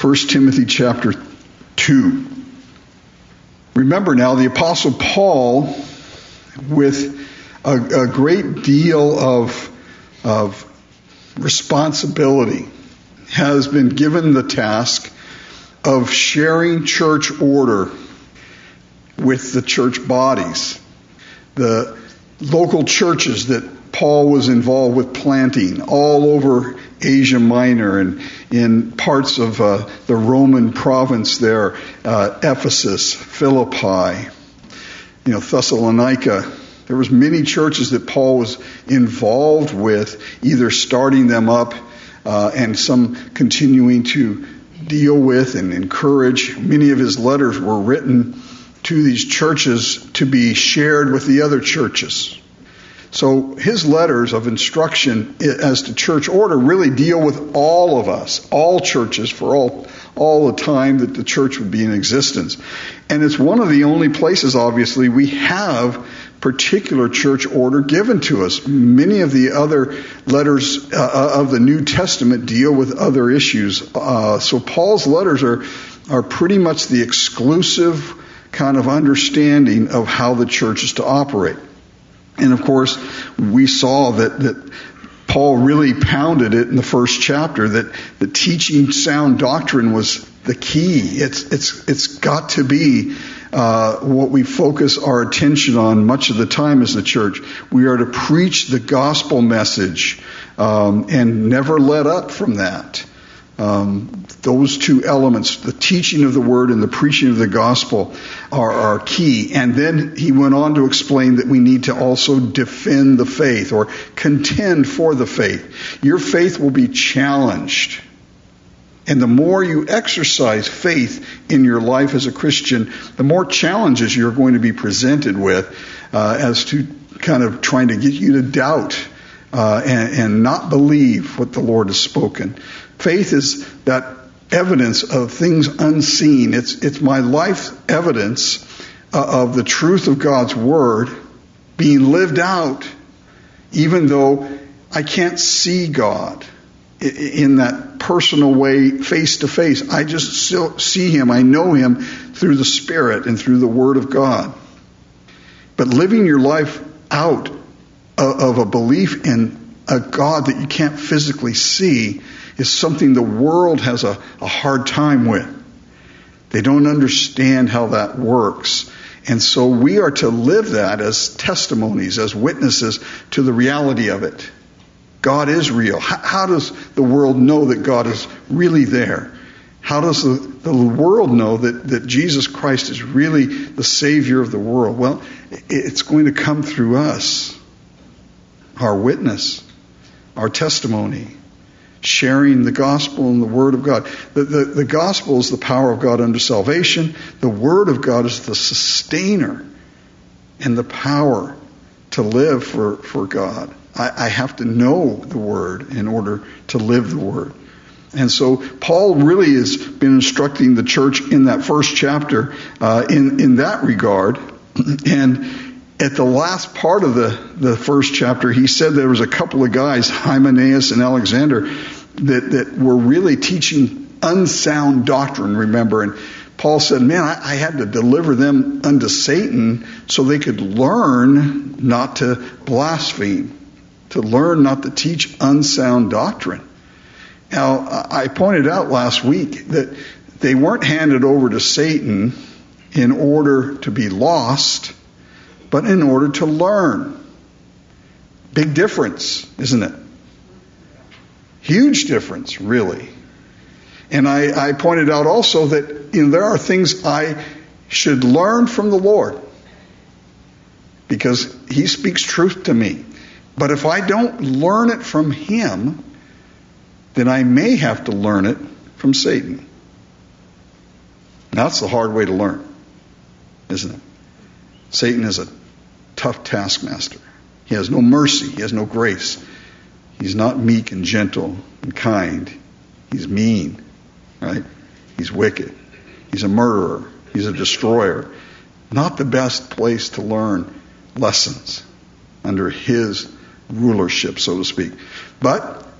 1 Timothy chapter 2. Remember now, the Apostle Paul, with a great deal of responsibility, has been given the task of sharing church order with the church bodies. The local churches that Paul was involved with planting all over Asia Minor and in parts of the Roman province there, Ephesus, Philippi, Thessalonica. There was many churches that Paul was involved with, either starting them up and some continuing to deal with and encourage. Many of his letters were written to these churches to be shared with the other churches. So his letters of instruction as to church order really deal with all of us, all churches, for all the time that the church would be in existence. And it's one of the only places, obviously, we have particular church order given to us. Many of the other letters of the New Testament deal with other issues. So Paul's letters are pretty much the exclusive kind of understanding of how the church is to operate. And of course, we saw that Paul really pounded it in the first chapter, that the teaching sound doctrine was the key. It's got to be what we focus our attention on much of the time as the church. We are to preach the gospel message and never let up from that. Those two elements, the teaching of the word and the preaching of the gospel, are key. And then he went on to explain that we need to also defend the faith or contend for the faith. Your faith will be challenged. And the more you exercise faith in your life as a Christian, the more challenges you're going to be presented with as to kind of trying to get you to doubt and not believe what the Lord has spoken. Faith is that evidence of things unseen. It's my life evidence of the truth of God's Word being lived out, even though I can't see God in that personal way, face to face. I just still see Him. I know Him through the Spirit and through the Word of God. But living your life out of a belief in a God that you can't physically see is something the world has a hard time with. They don't understand how that works. And so we are to live that as testimonies, as witnesses to the reality of it. God is real. How does the world know that God is really there? How does the world know that Jesus Christ is really the Savior of the world? Well, it's going to come through us, our witness, our testimony, sharing the gospel and the Word of God. The gospel is the power of God unto salvation. The Word of God is the sustainer and the power to live for God. I have to know the Word in order to live the Word. And so Paul really has been instructing the church in that first chapter in that regard. And at the last part of the first chapter, he said there was a couple of guys, Hymenaeus and Alexander, that were really teaching unsound doctrine, remember. And Paul said, man, I had to deliver them unto Satan so they could learn not to blaspheme, to learn not to teach unsound doctrine. Now, I pointed out last week that they weren't handed over to Satan in order to be lost, but in order to learn. Big difference, isn't it? Huge difference, really. And I pointed out also that there are things I should learn from the Lord because He speaks truth to me. But if I don't learn it from Him, then I may have to learn it from Satan. Now, that's the hard way to learn, isn't it? Satan is a tough taskmaster. He has no mercy. He has no grace. He's not meek and gentle and kind. He's mean, right? He's wicked. He's a murderer. He's a destroyer. Not the best place to learn lessons under his rulership, so to speak. But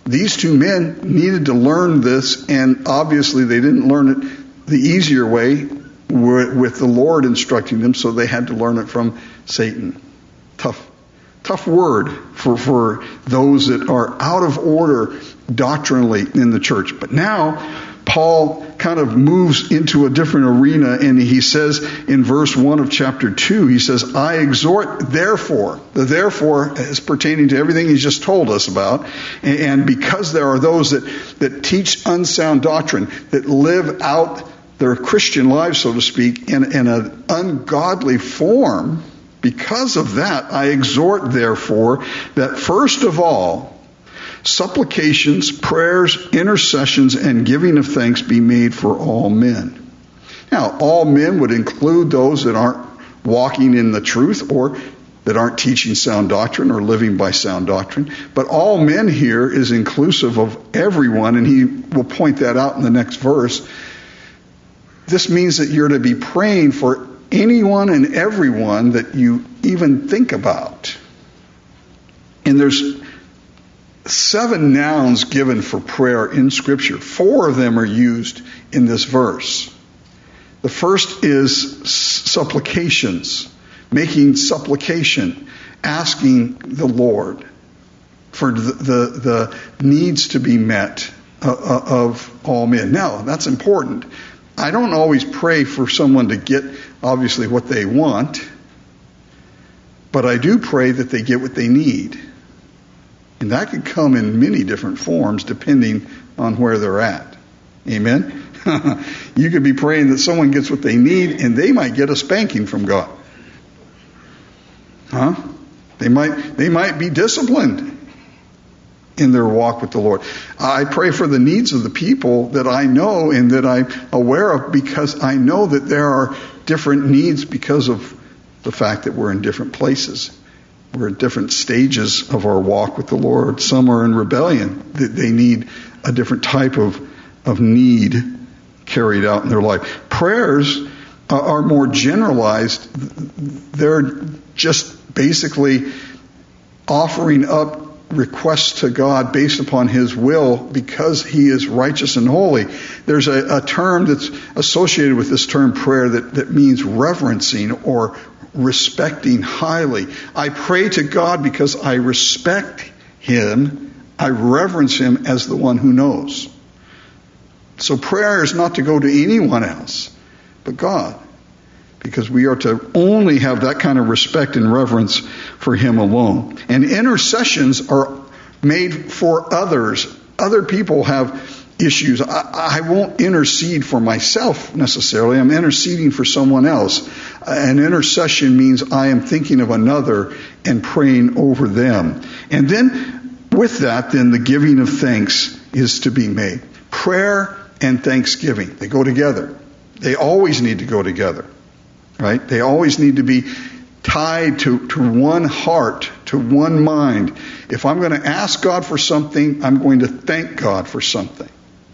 these two men needed to learn this, and obviously they didn't learn it the easier way with the Lord instructing them, so they had to learn it from Satan. Tough word for those that are out of order doctrinally in the church. But now Paul kind of moves into a different arena, and he says in verse 1 of chapter 2, he says, I exhort therefore. The therefore is pertaining to everything he's just told us about. And because there are those that teach unsound doctrine, that live out their Christian lives, so to speak, in an ungodly form, because of that, I exhort therefore that first of all, supplications, prayers, intercessions, and giving of thanks be made for all men. Now, all men would include those that aren't walking in the truth or that aren't teaching sound doctrine or living by sound doctrine. But all men here is inclusive of everyone, and he will point that out in the next verse. This means that you're to be praying for anyone and everyone that you even think about. And there's 7 nouns given for prayer in Scripture. 4 of them are used in this verse. The first is supplications, making supplication, asking the Lord for the needs to be met of all men. Now, that's important. I don't always pray for someone to get, obviously, what they want, but I do pray that they get what they need. And that could come in many different forms depending on where they're at. Amen? You could be praying that someone gets what they need, and they might get a spanking from God. Huh? They might be disciplined in their walk with the Lord. I pray for the needs of the people that I know and that I'm aware of, because I know that there are different needs because of the fact that we're in different places. We're at different stages of our walk with the Lord. Some are in rebellion. They need a different type of need carried out in their life. Prayers are more generalized. They're just basically offering up requests to God based upon His will, because He is righteous and holy. There's a term that's associated with this term prayer that means reverencing or respecting highly. I pray to God because I respect Him. I reverence Him as the one who knows. So prayer is not to go to anyone else but God, because we are to only have that kind of respect and reverence for Him alone. And intercessions are made for others. Other people have issues. I won't intercede for myself necessarily. I'm interceding for someone else. An intercession means I am thinking of another and praying over them. And then with that, then the giving of thanks is to be made. Prayer and thanksgiving, they go together. They always need to go together. Right? They always need to be tied to one heart, to one mind. If I'm going to ask God for something, I'm going to thank God for something.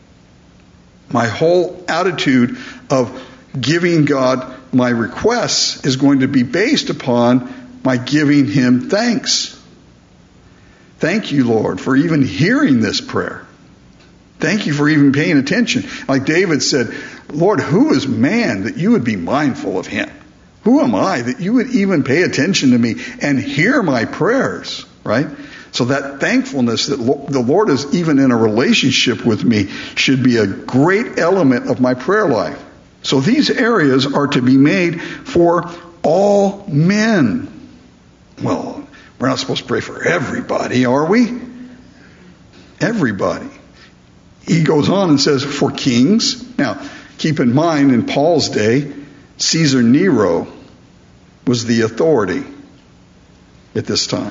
My whole attitude of giving God my requests is going to be based upon my giving Him thanks. Thank you, Lord, for even hearing this prayer. Thank you for even paying attention. Like David said, Lord, who is man that you would be mindful of him? Who am I that you would even pay attention to me and hear my prayers? Right? So that thankfulness that the Lord is even in a relationship with me should be a great element of my prayer life. So these areas are to be made for all men. Well, we're not supposed to pray for everybody, are we? Everybody. He goes on and says, for kings. Now, keep in mind, in Paul's day, Caesar Nero was the authority at this time.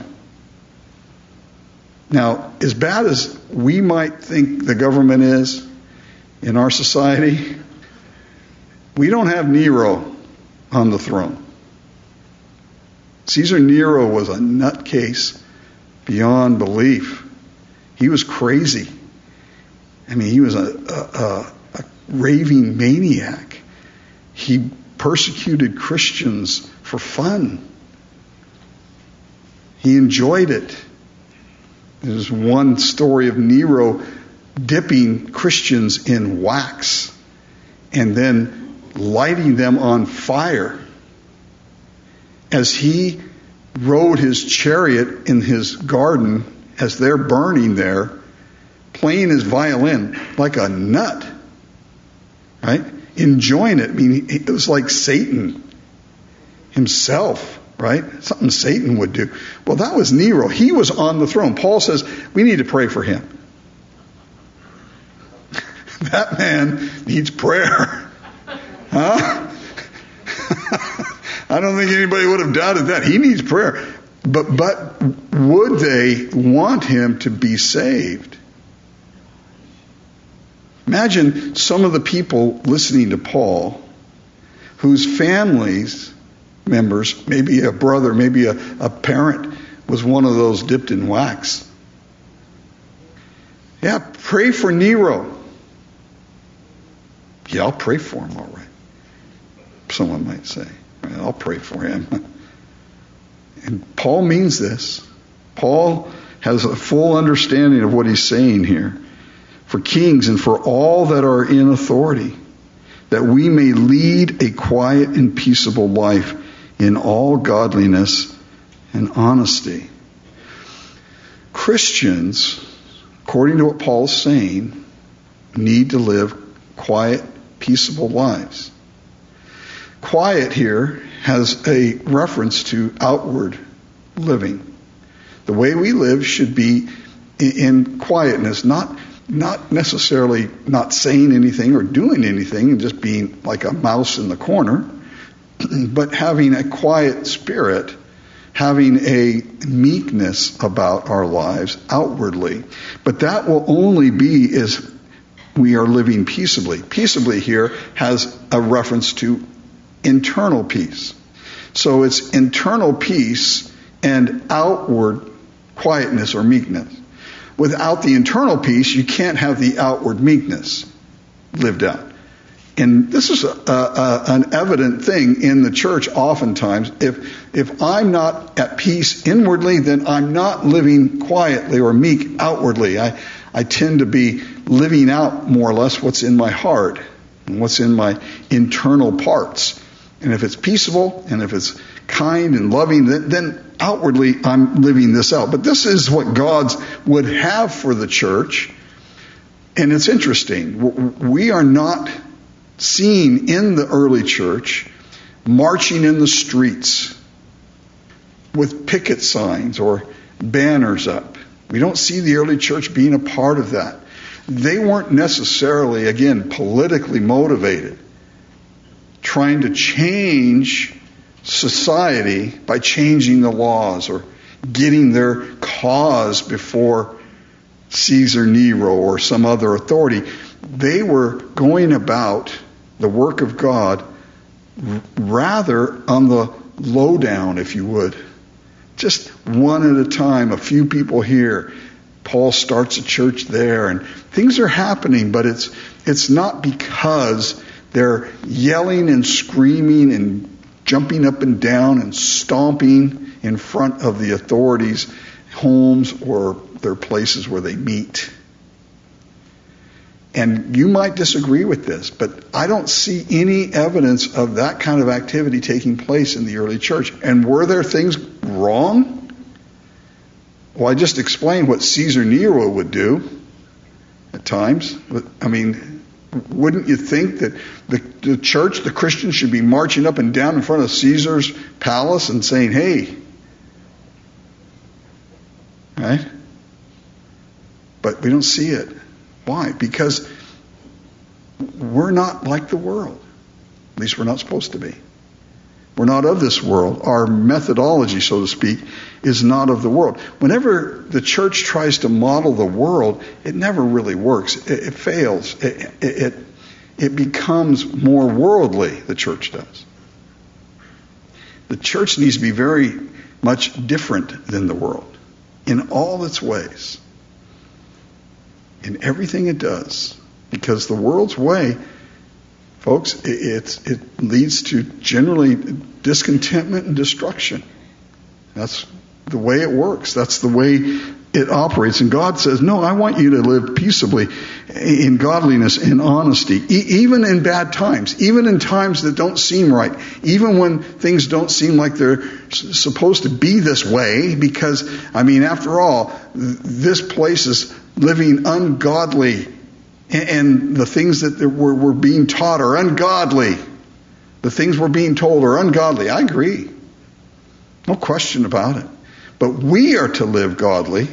Now, as bad as we might think the government is in our society, we don't have Nero on the throne. Caesar Nero was a nutcase beyond belief. He was crazy. I mean, he was a raving maniac. He persecuted Christians for fun. He enjoyed it. There's one story of Nero dipping Christians in wax and then lighting them on fire as he rode his chariot in his garden as they're burning there, playing his violin like a nut, right? Enjoying it. I mean, it was like Satan himself, right? Something Satan would do. Well, that was Nero. He was on the throne. Paul says we need to pray for him. That man needs prayer. Huh? I don't think anybody would have doubted that. He needs prayer. But would they want him to be saved? Imagine some of the people listening to Paul whose families members, maybe a brother, maybe a parent, was one of those dipped in wax. Yeah, pray for Nero. Yeah, I'll pray for him, all right. Someone might say, I'll pray for him. And Paul means this. Paul has a full understanding of what he's saying here. For kings and for all that are in authority, that we may lead a quiet and peaceable life in all godliness and honesty. Christians, according to what Paul's saying, need to live quiet, peaceable lives. Quiet here has a reference to outward living. The way we live should be in quietness, not necessarily not saying anything or doing anything and just being like a mouse in the corner, but having a quiet spirit, having a meekness about our lives outwardly. But that will only be as we are living peaceably. Peaceably here has a reference to internal peace. So it's internal peace and outward quietness or meekness. Without the internal peace, you can't have the outward meekness lived out. And this is an evident thing in the church oftentimes. If I'm not at peace inwardly, then I'm not living quietly or meek outwardly. I tend to be living out more or less what's in my heart and what's in my internal parts. And if it's peaceable and if it's kind and loving, then outwardly I'm living this out. But this is what God would have for the church. And it's interesting. We are not seen in the early church marching in the streets with picket signs or banners up. We don't see the early church being a part of that. They weren't necessarily, again, politically motivated, trying to change society by changing the laws or getting their cause before Caesar Nero or some other authority. They were going about the work of God rather on the lowdown, if you would. Just one at a time, a few people here. Paul starts a church there, and things are happening, but it's not because they're yelling and screaming and jumping up and down and stomping in front of the authorities' homes or their places where they meet. And you might disagree with this, but I don't see any evidence of that kind of activity taking place in the early church. And were there things wrong? Well, I just explained what Caesar Nero would do at times. I mean, wouldn't you think that the church, the Christians, should be marching up and down in front of Caesar's palace and saying, hey, right? But we don't see it. Why? Because we're not like the world. At least we're not supposed to be. We're not of this world. Our methodology, so to speak, is not of the world. Whenever the church tries to model the world, it never really works. It fails. It becomes more worldly, the church does. The church needs to be very much different than the world in all its ways, in everything it does. Because the world's way, folks, it leads to generally discontentment and destruction. That's the way it works. That's the way it operates. And God says, no, I want you to live peaceably in godliness and honesty, even in bad times, even in times that don't seem right, even when things don't seem like they're supposed to be this way, because, after all, this place is living ungodly, and the things that we're being taught are ungodly. The things we're being told are ungodly. I agree. No question about it. But we are to live godly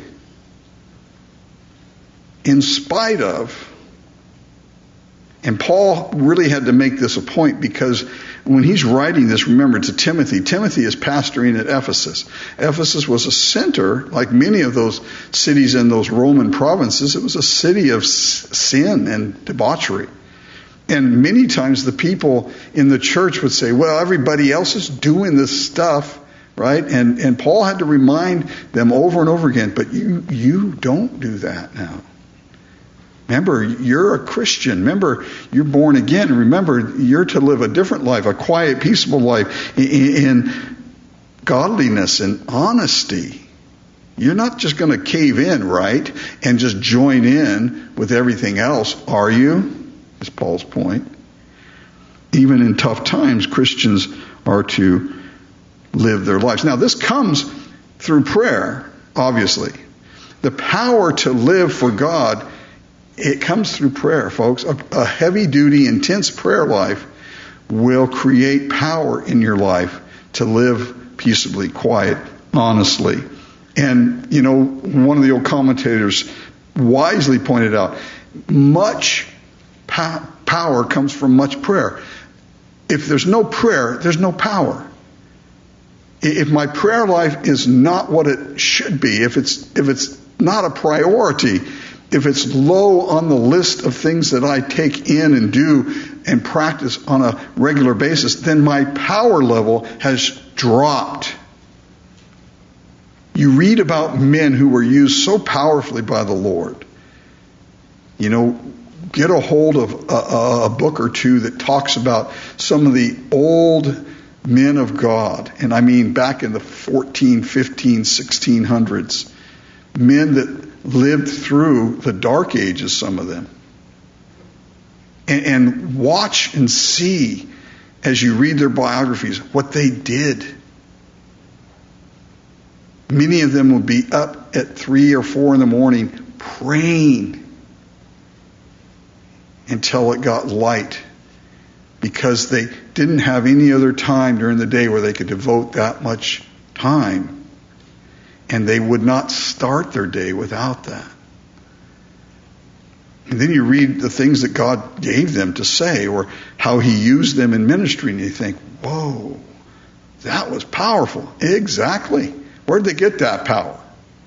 in spite of. And Paul really had to make this a point, because when he's writing this, remember, to Timothy, Timothy is pastoring at Ephesus. Ephesus was a center, like many of those cities in those Roman provinces. It was a city of sin and debauchery. And many times the people in the church would say, well, everybody else is doing this stuff, right? And Paul had to remind them over and over again, but you don't do that now. Remember, you're a Christian. Remember, you're born again. Remember, you're to live a different life, a quiet, peaceable life in godliness and honesty. You're not just going to cave in, right, and just join in with everything else, are you? Is Paul's point. Even in tough times, Christians are to live their lives. Now, this comes through prayer, obviously. The power to live for God, it comes through prayer, folks. A heavy-duty, intense prayer life will create power in your life to live peaceably, quiet, honestly. And, one of the old commentators wisely pointed out, much power comes from much prayer. If there's no prayer, there's no power. If my prayer life is not what it should be, if it's not a priority, if it's low on the list of things that I take in and do and practice on a regular basis, then my power level has dropped. You read about men who were used so powerfully by the Lord. Get a hold of a book or two that talks about some of the old men of God. And I mean back in the 14, 15, 1600s. Men that lived through the dark ages, some of them. And watch and see, as you read their biographies, what they did. Many of them would be up at 3 or 4 in the morning praying until it got light, because they didn't have any other time during the day where they could devote that much time. And they would not start their day without that. And then you read the things that God gave them to say, or how He used them in ministry, and you think, whoa, that was powerful. Exactly. Where'd they get that power?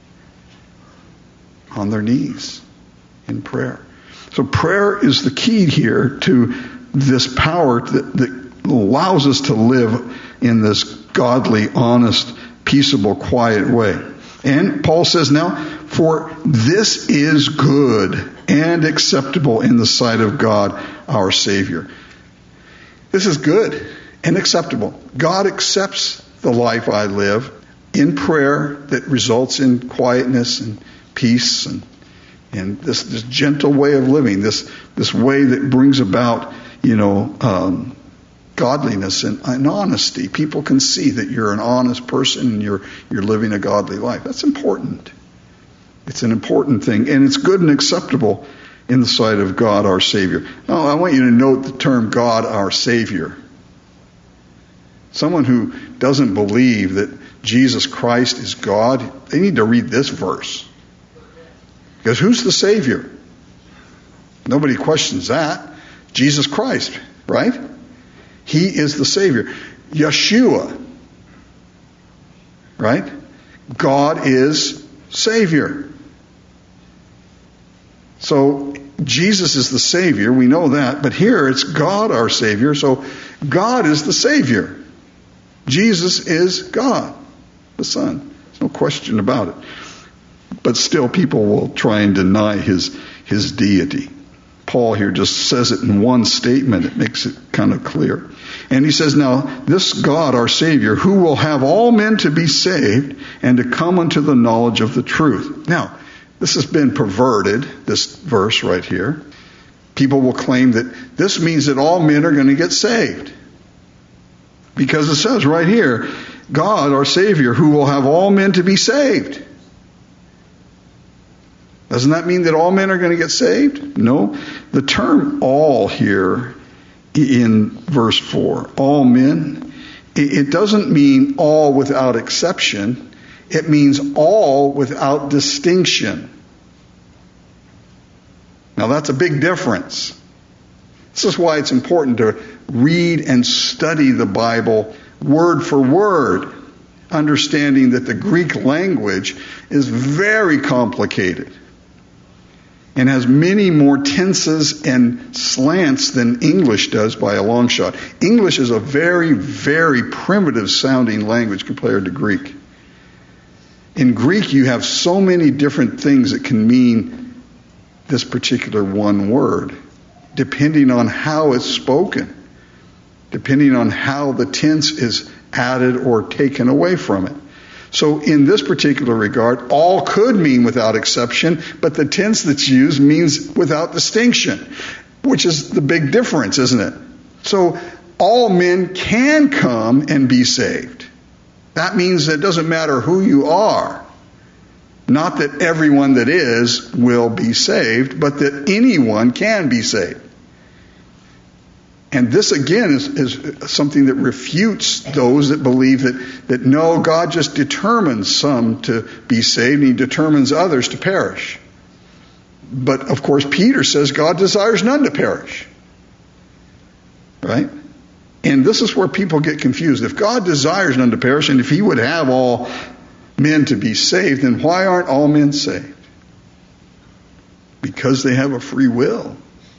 On their knees in prayer. So prayer is the key here to this power that allows us to live in this godly, honest, peaceable, quiet way. And Paul says now, for this is good and acceptable in the sight of God, our Savior. This is good and acceptable. God accepts the life I live in prayer that results in quietness and peace and this gentle way of living, this way that brings about, godliness and honesty. People can see that you're an honest person and you're living a godly life. That's important. It's an important thing, and it's good and acceptable in the sight of God, our Savior. Now, I want you to note the term God, our Savior. Someone who doesn't believe that Jesus Christ is God, they need to read this verse. Because who's the Savior? Nobody questions that. Jesus Christ, right? He is the Savior. Yeshua, right? God is Savior. So Jesus is the Savior, we know that, but here it's God our Savior, so God is the Savior. Jesus is God, the Son. There's no question about it. But still people will try and deny his deity. Paul here just says it in one statement. It makes it kind of clear. And he says, now, this God, our Savior, who will have all men to be saved and to come unto the knowledge of the truth. Now, this has been perverted, this verse right here. People will claim that this means that all men are going to get saved. Because it says right here, God, our Savior, who will have all men to be saved. Doesn't that mean that all men are going to get saved? No. The term all here in verse 4, all men, it doesn't mean all without exception. It means all without distinction. Now that's a big difference. This is why it's important to read and study the Bible word for word, understanding that the Greek language is very complicated and has many more tenses and slants than English does by a long shot. English is a very, very primitive sounding language compared to Greek. In Greek, you have so many different things that can mean this particular one word, depending on how it's spoken, depending on how the tense is added or taken away from it. So in this particular regard, all could mean without exception, but the tense that's used means without distinction, which is the big difference, isn't it? So all men can come and be saved. That means that it doesn't matter who you are. Not that everyone that is will be saved, but that anyone can be saved. And this again is something that refutes those that believe that no, God just determines some to be saved and he determines others to perish. But of course Peter says God desires none to perish. Right? And this is where people get confused. If God desires none to perish, and if he would have all men to be saved, then why aren't all men saved? Because they have a free will.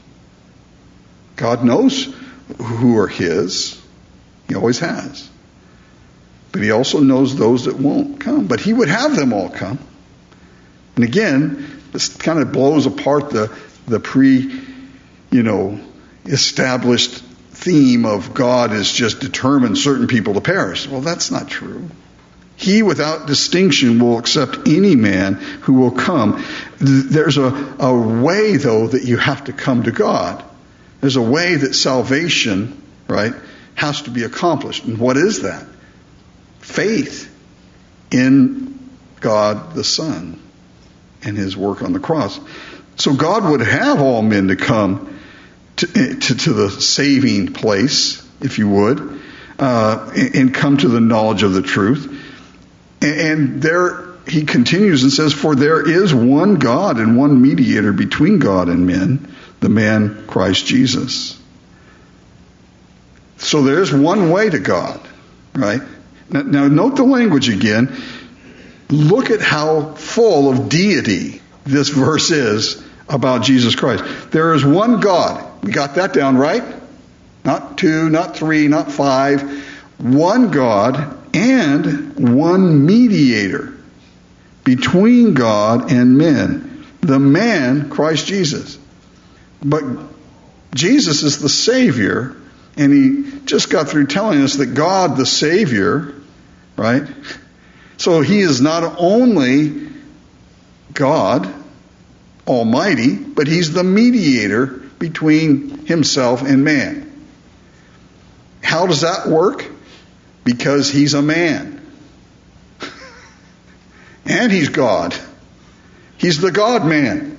God knows who are his. He always has. But he also knows those that won't come. But he would have them all come. And again, this kind of blows apart the established theme of God has just determined certain people to perish. Well, that's not true. He, without distinction, will accept any man who will come. There's a way, though, that you have to come to God. There's a way that salvation, right, has to be accomplished. And what is that? Faith in God the Son and his work on the cross. So God would have all men to come to the saving place, if you would, and come to the knowledge of the truth. And there he continues and says, for there is one God and one mediator between God and men, the man Christ Jesus. So there's one way to God, right? Now note the language again. Look at how full of deity this verse is about Jesus Christ. There is one God. We got that down, right? Not two, not three, not five. One God and one mediator between God and men, the man Christ Jesus. But Jesus is the Savior, and he just got through telling us that God the Savior, right? So he is not only God Almighty, but he's the mediator between himself and man. How does that work? Because he's a man. And he's God. He's the God-man.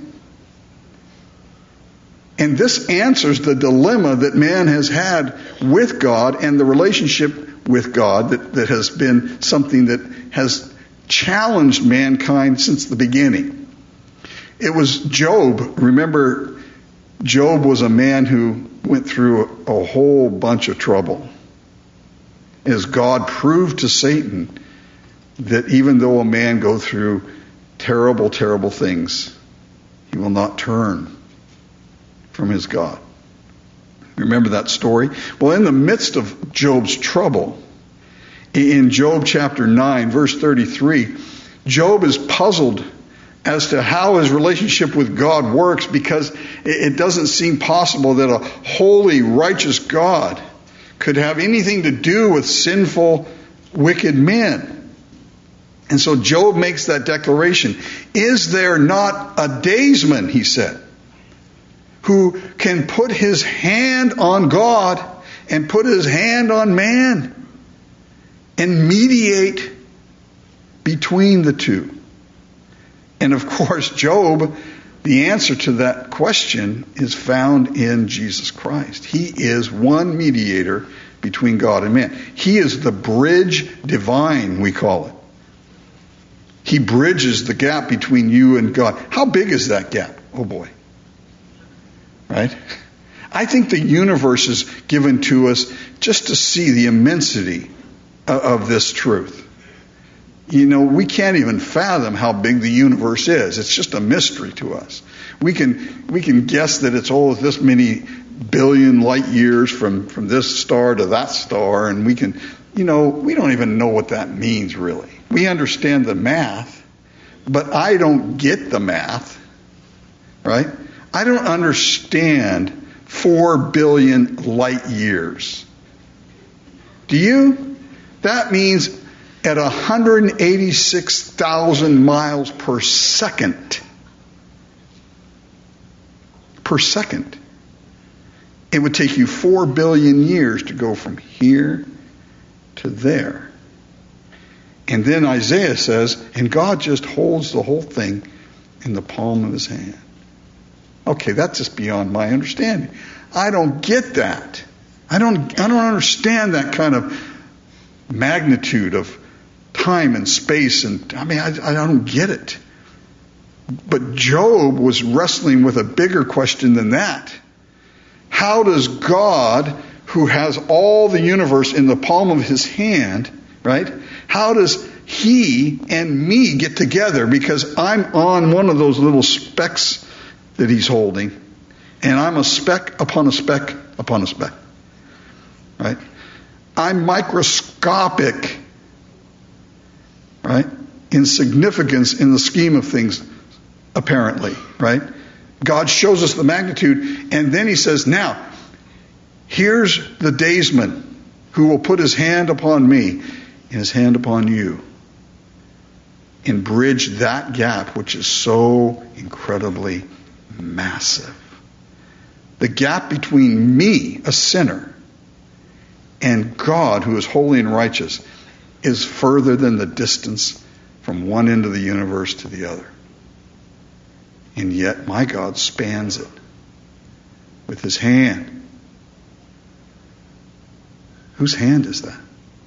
And this answers the dilemma that man has had with God and the relationship with God that has been something that has challenged mankind since the beginning. It was Job. Remember, Job was a man who went through a whole bunch of trouble. As God proved to Satan that even though a man go through terrible, terrible things, he will not turn from his God. Remember that story? Well, in the midst of Job's trouble, in Job chapter 9, verse 33, Job is puzzled as to how his relationship with God works, because it doesn't seem possible that a holy, righteous God could have anything to do with sinful, wicked men. And so Job makes that declaration. Is there not a daysman, he said, who can put his hand on God and put his hand on man and mediate between the two? And of course, Job, the answer to that question is found in Jesus Christ. He is one mediator between God and man. He is the bridge divine, we call it. He bridges the gap between you and God. How big is that gap? Oh boy. Right? I think the universe is given to us just to see the immensity of this truth. You know, we can't even fathom how big the universe is. It's just a mystery to us. We can guess that it's this many billion light years from this star to that star, and we don't even know what that means really. We understand the math, but I don't get the math, right? I don't understand 4 billion light years. Do you? That means at 186,000 miles per second. Per second. It would take you 4 billion years to go from here to there. And then Isaiah says, and God just holds the whole thing in the palm of his hand. Okay, that's just beyond my understanding. I don't get that. I don't understand that kind of magnitude of time and space, and I don't get it. But Job was wrestling with a bigger question than that. How does God, who has all the universe in the palm of his hand, right? How does he and me get together? Because I'm on one of those little specks that he's holding, and I'm a speck upon a speck upon a speck, right? I'm microscopic, right? In significance in the scheme of things, apparently, right? God shows us the magnitude, and then he says, now, here's the daysman who will put his hand upon me and his hand upon you and bridge that gap, which is so incredibly massive. The gap between me, a sinner, and God, who is holy and righteous, is further than the distance from one end of the universe to the other. And yet my God spans it with his hand. Whose hand is that?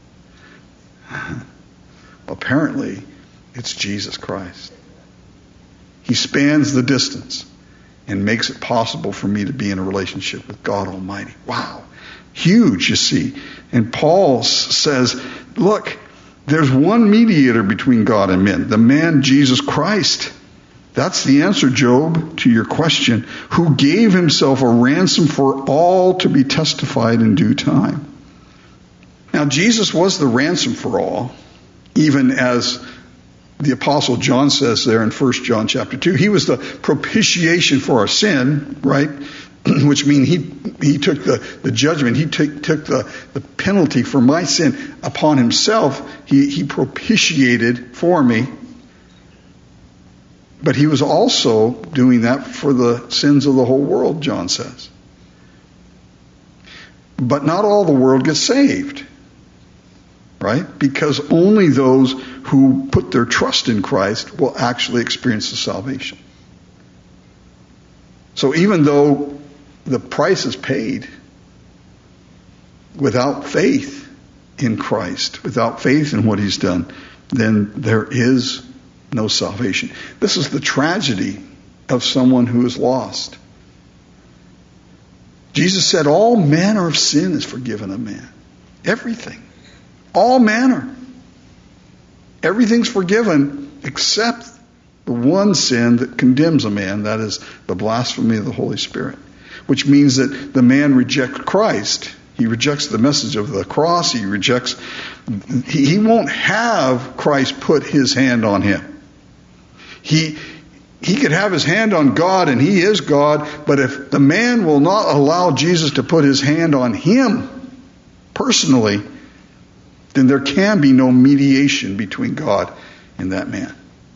Apparently, it's Jesus Christ. He spans the distance and makes it possible for me to be in a relationship with God Almighty. Wow. Huge, you see. And Paul says, look, there's one mediator between God and men, the man Jesus Christ. That's the answer, Job, to your question. Who gave himself a ransom for all to be testified in due time. Now, Jesus was the ransom for all, even as the Apostle John says there in 1 John chapter 2. He was the propitiation for our sin, right? Which means he took the judgment. He took the penalty for my sin upon himself. He propitiated for me. But he was also doing that for the sins of the whole world, John says. But not all the world gets saved. Right? Because only those who put their trust in Christ will actually experience the salvation. So even though the price is paid, without faith in Christ, without faith in what he's done, then there is no salvation. This is the tragedy of someone who is lost. Jesus said all manner of sin is forgiven a man. Everything. All manner. Everything's forgiven except the one sin that condemns a man, that is the blasphemy of the Holy Spirit. Which means that the man rejects Christ. He rejects the message of the cross. He won't have Christ put his hand on him. He could have his hand on God, and he is God, but if the man will not allow Jesus to put his hand on him, personally, then there can be no mediation between God and that man,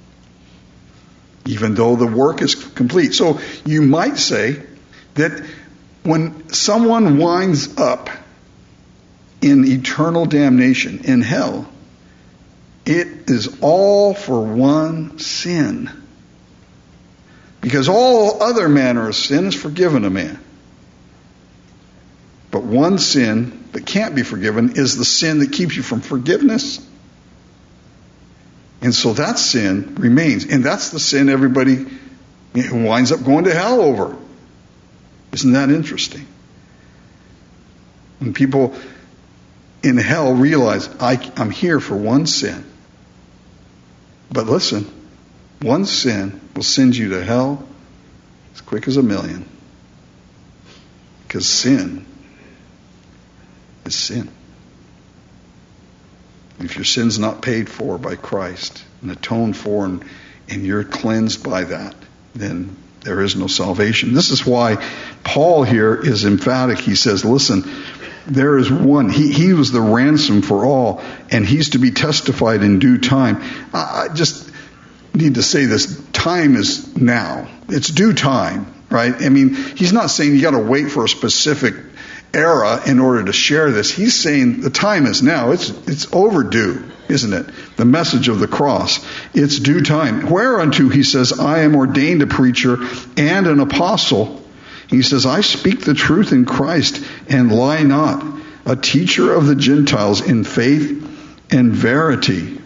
even though the work is complete. So you might say that when someone winds up in eternal damnation in hell, it is all for one sin. Because all other manner of sin is forgiven a man. But one sin that can't be forgiven is the sin that keeps you from forgiveness. And so that sin remains. And that's the sin everybody winds up going to hell over. Isn't that interesting? When people in hell realize, I'm here for one sin. But listen, one sin will send you to hell as quick as a million. Because sin is sin. If your sin's not paid for by Christ and atoned for and you're cleansed by that, then there is no salvation. This is why Paul here is emphatic. He says, listen, there is one. He was the ransom for all, and he's to be testified in due time. I just need to say this. Time is now. It's due time, right? I mean, he's not saying you got to wait for a specific era in order to share this. He's saying the time is now. It's overdue, isn't it? The message of the cross. It's due time. Whereunto, he says, I am ordained a preacher and an apostle. He says, I speak the truth in Christ and lie not, a teacher of the Gentiles in faith and verity.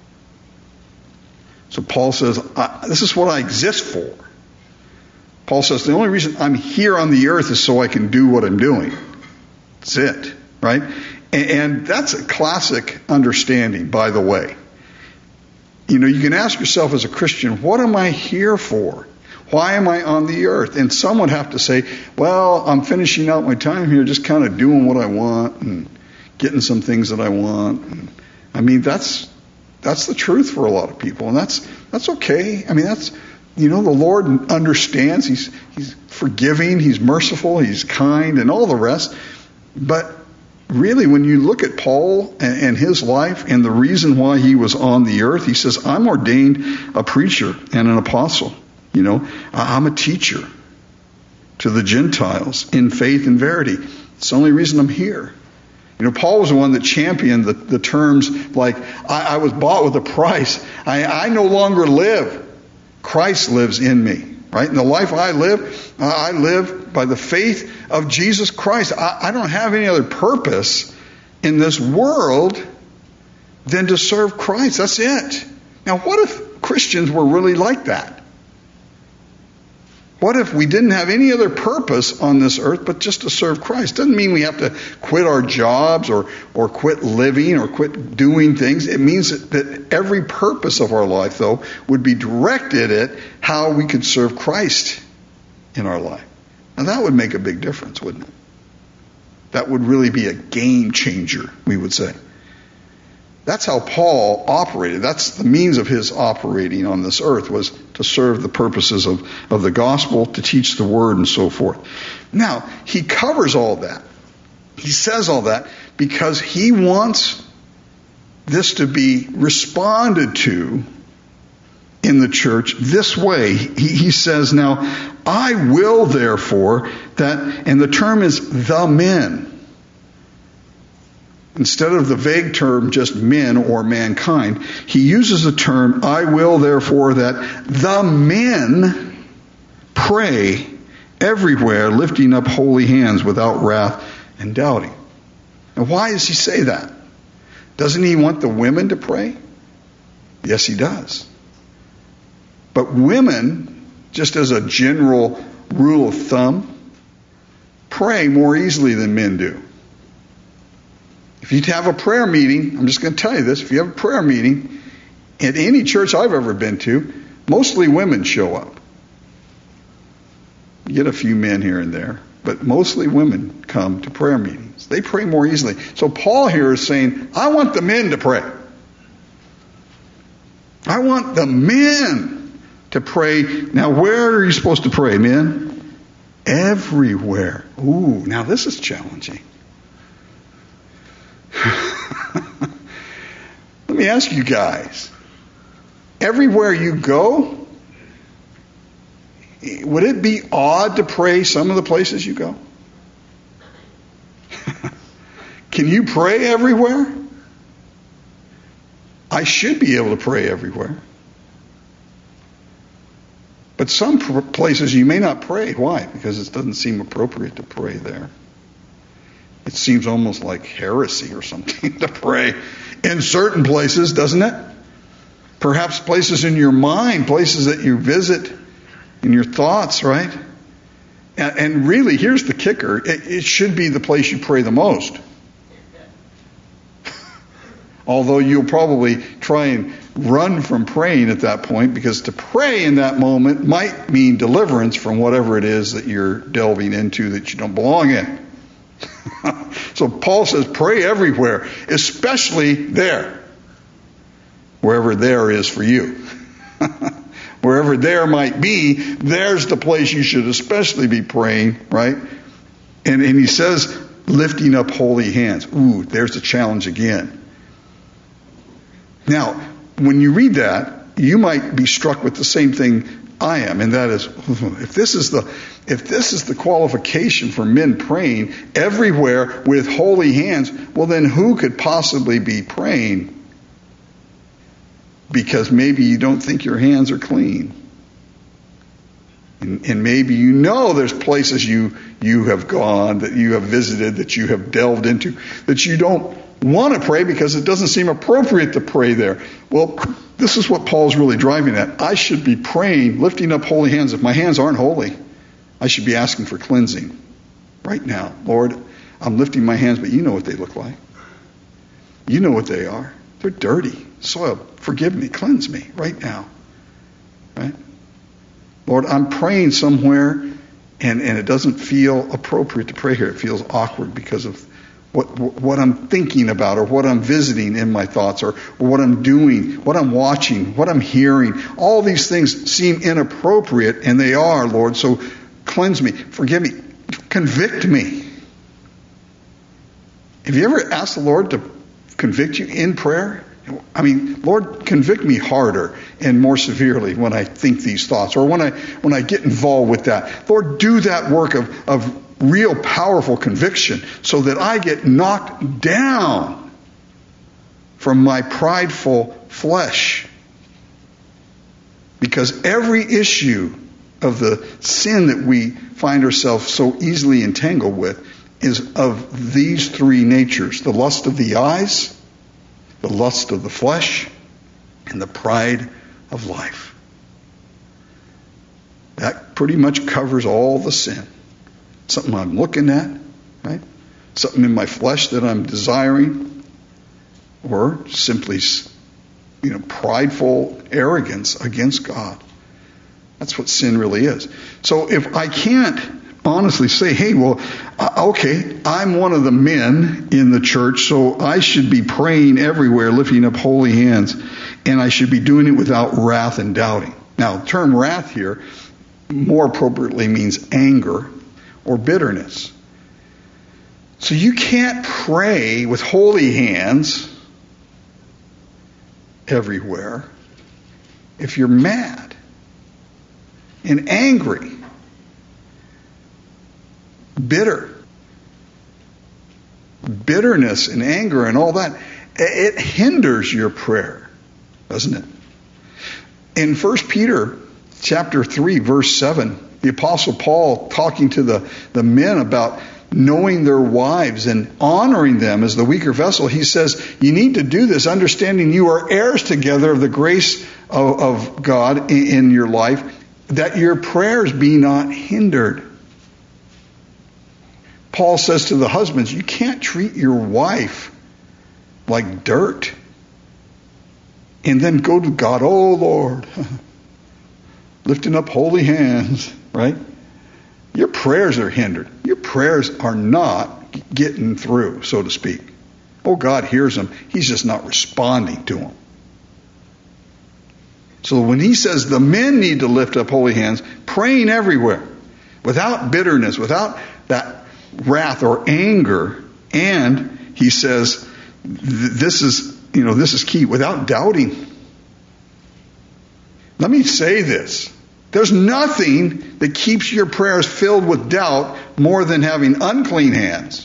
So Paul says, this is what I exist for. Paul says, the only reason I'm here on the earth is so I can do what I'm doing. That's it, right? And that's a classic understanding, by the way. You know, you can ask yourself as a Christian, what am I here for? Why am I on the earth? And some would have to say, well, I'm finishing out my time here, just kind of doing what I want and getting some things that I want. And, I mean, that's the truth for a lot of people, and that's okay. I mean, the Lord understands. He's forgiving, He's merciful, He's kind, and all the rest. But really, when you look at Paul and his life and the reason why he was on the earth, he says, I'm ordained a preacher and an apostle. You know, I'm a teacher to the Gentiles in faith and verity. It's the only reason I'm here. You know, Paul was the one that championed the terms like, I was bought with a price. I no longer live. Christ lives in me. Right? And the life I live by the faith of Jesus Christ. I don't have any other purpose in this world than to serve Christ. That's it. Now, what if Christians were really like that? What if we didn't have any other purpose on this earth but just to serve Christ? Doesn't mean we have to quit our jobs or quit living or quit doing things. It means that every purpose of our life, though, would be directed at how we could serve Christ in our life. Now, that would make a big difference, wouldn't it? That would really be a game changer, we would say. That's how Paul operated. That's the means of his operating on this earth, was to serve the purposes of the gospel, to teach the word, and so forth. Now, he covers all that. He says all that because he wants this to be responded to in the church this way. He says, now, I will therefore that, and the term is the men. Instead of the vague term just men or mankind, he uses the term, I will therefore that the men pray everywhere, lifting up holy hands without wrath and doubting. Now, why does he say that? Doesn't he want the women to pray? Yes, he does. But women, just as a general rule of thumb, pray more easily than men do. If you have a prayer meeting, I'm just going to tell you this, if you have a prayer meeting at any church I've ever been to, mostly women show up. You get a few men here and there, but mostly women come to prayer meetings. They pray more easily. So Paul here is saying, I want the men to pray. I want the men to pray. Now, where are you supposed to pray, men? Everywhere. Ooh, now this is challenging. me ask you guys, everywhere you go, would it be odd to pray some of the places you go? Can you pray everywhere? I should be able to pray everywhere. But some places you may not pray. Why? Because it doesn't seem appropriate to pray there. It seems almost like heresy or something to pray in certain places, doesn't it? Perhaps places in your mind, places that you visit in your thoughts, right? And really, here's the kicker. It should be the place you pray the most. Although you'll probably try and run from praying at that point, because to pray in that moment might mean deliverance from whatever it is that you're delving into that you don't belong in. So Paul says, pray everywhere, especially there. Wherever there is for you. Wherever there might be, there's the place you should especially be praying, right? And he says, lifting up holy hands. Ooh, there's the challenge again. Now, when you read that, you might be struck with the same thing I am, and that is, if this is the qualification for men praying everywhere with holy hands, well then who could possibly be praying? Because maybe you don't think your hands are clean. And maybe you know there's places you have gone, that you have visited, that you have delved into, that you don't want to pray because it doesn't seem appropriate to pray there. Well, this is what Paul's really driving at. I should be praying, lifting up holy hands. If my hands aren't holy, I should be asking for cleansing right now. Lord, I'm lifting my hands, but you know what they look like. You know what they are. They're dirty, soiled. Forgive me, cleanse me right now. Right? Lord, I'm praying somewhere and it doesn't feel appropriate to pray here. It feels awkward because of what I'm thinking about, or what I'm visiting in my thoughts, or what I'm doing, what I'm watching, what I'm hearing. All these things seem inappropriate, and they are, Lord. So cleanse me, forgive me, convict me. Have you ever asked the Lord to convict you in prayer? I mean, Lord, convict me harder and more severely when I think these thoughts, or when I get involved with that. Lord, do that work of real powerful conviction so that I get knocked down from my prideful flesh. Because every issue of the sin that we find ourselves so easily entangled with is of these three natures: the lust of the eyes, the lust of the flesh, and the pride of life. That pretty much covers all the sin. Something I'm looking at, right? Something in my flesh that I'm desiring, or simply, prideful arrogance against God. That's what sin really is. So if I can't honestly say, hey, well, okay, I'm one of the men in the church, so I should be praying everywhere, lifting up holy hands, and I should be doing it without wrath and doubting. Now, the term wrath here more appropriately means anger or bitterness. So you can't pray with holy hands everywhere if you're mad and angry, bitter. Bitterness and anger and all that, it hinders your prayer, doesn't it? In 1 Peter chapter 3, verse 7, the Apostle Paul, talking to the men about knowing their wives and honoring them as the weaker vessel, he says, you need to do this, understanding you are heirs together of the grace of God in your life, that your prayers be not hindered. Paul says to the husbands, you can't treat your wife like dirt and then go to God, oh Lord, lifting up holy hands, right? Your prayers are hindered. Your prayers are not getting through, so to speak. Oh, God hears them. He's just not responding to them. So when he says the men need to lift up holy hands, praying everywhere, without bitterness, without that wrath or anger, and he says this is this is key, without doubting. Let me say this. There's nothing that keeps your prayers filled with doubt more than having unclean hands.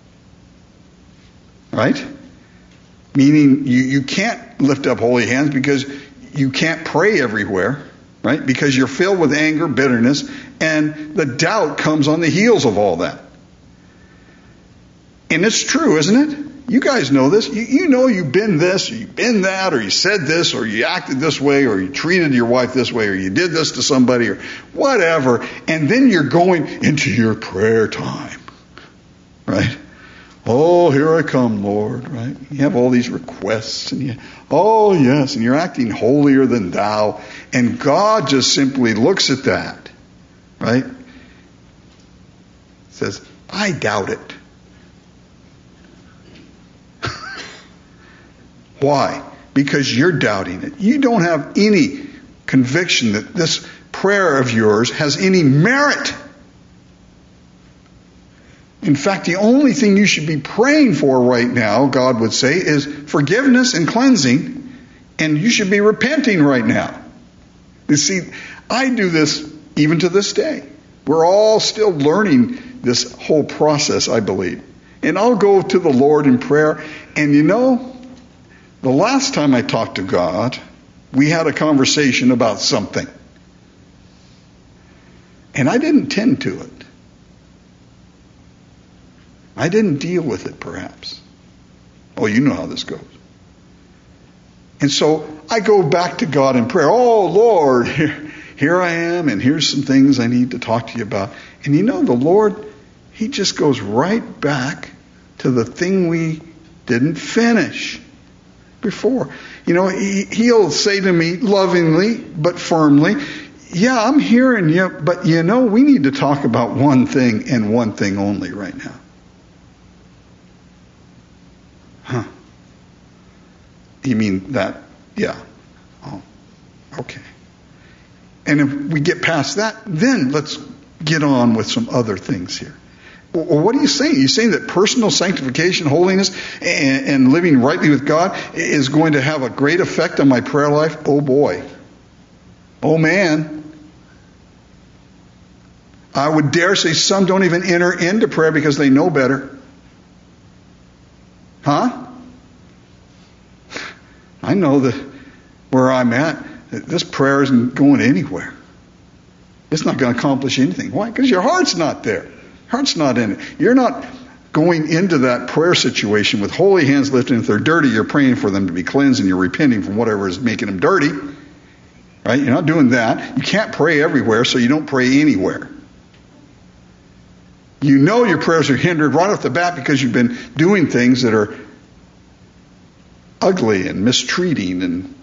Right? Meaning you can't lift up holy hands because you can't pray everywhere. Right? Because you're filled with anger, bitterness, and the doubt comes on the heels of all that. And it's true, isn't it? You guys know this. You know you've been this, or you've been that, or you said this, or you acted this way, or you treated your wife this way, or you did this to somebody, or whatever. And then you're going into your prayer time. Right? Oh, here I come, Lord. Right? You have all these requests, and oh yes, and you're acting holier than thou. And God just simply looks at that. Right? Says, I doubt it. Why? Because you're doubting it. You don't have any conviction that this prayer of yours has any merit. In fact, the only thing you should be praying for right now, God would say, is forgiveness and cleansing, and you should be repenting right now. You see, I do this even to this day. We're all still learning this whole process, I believe. And I'll go to the Lord in prayer, and the last time I talked to God, we had a conversation about something. And I didn't tend to it. I didn't deal with it, perhaps. Oh, you know how this goes. And so I go back to God in prayer. Oh, Lord, here I am, and here's some things I need to talk to you about. And the Lord, He just goes right back to the thing we didn't finish before. He'll say to me lovingly but firmly, yeah, I'm hearing you, but we need to talk about one thing and one thing only right now. Huh. You mean that? Yeah. Oh, okay. And if we get past that, then let's get on with some other things here. Well, what are you saying? You're saying that personal sanctification, holiness, and living rightly with God is going to have a great effect on my prayer life? Oh boy. Oh man. I would dare say some don't even enter into prayer because they know better. Huh? I know that where I'm at, this prayer isn't going anywhere. It's not going to accomplish anything. Why? Because your heart's not there. Heart's not in it. You're not going into that prayer situation with holy hands lifted. If they're dirty, you're praying for them to be cleansed and you're repenting from whatever is making them dirty. Right? You're not doing that. You can't pray everywhere, so you don't pray anywhere. You know your prayers are hindered right off the bat because you've been doing things that are ugly and mistreating and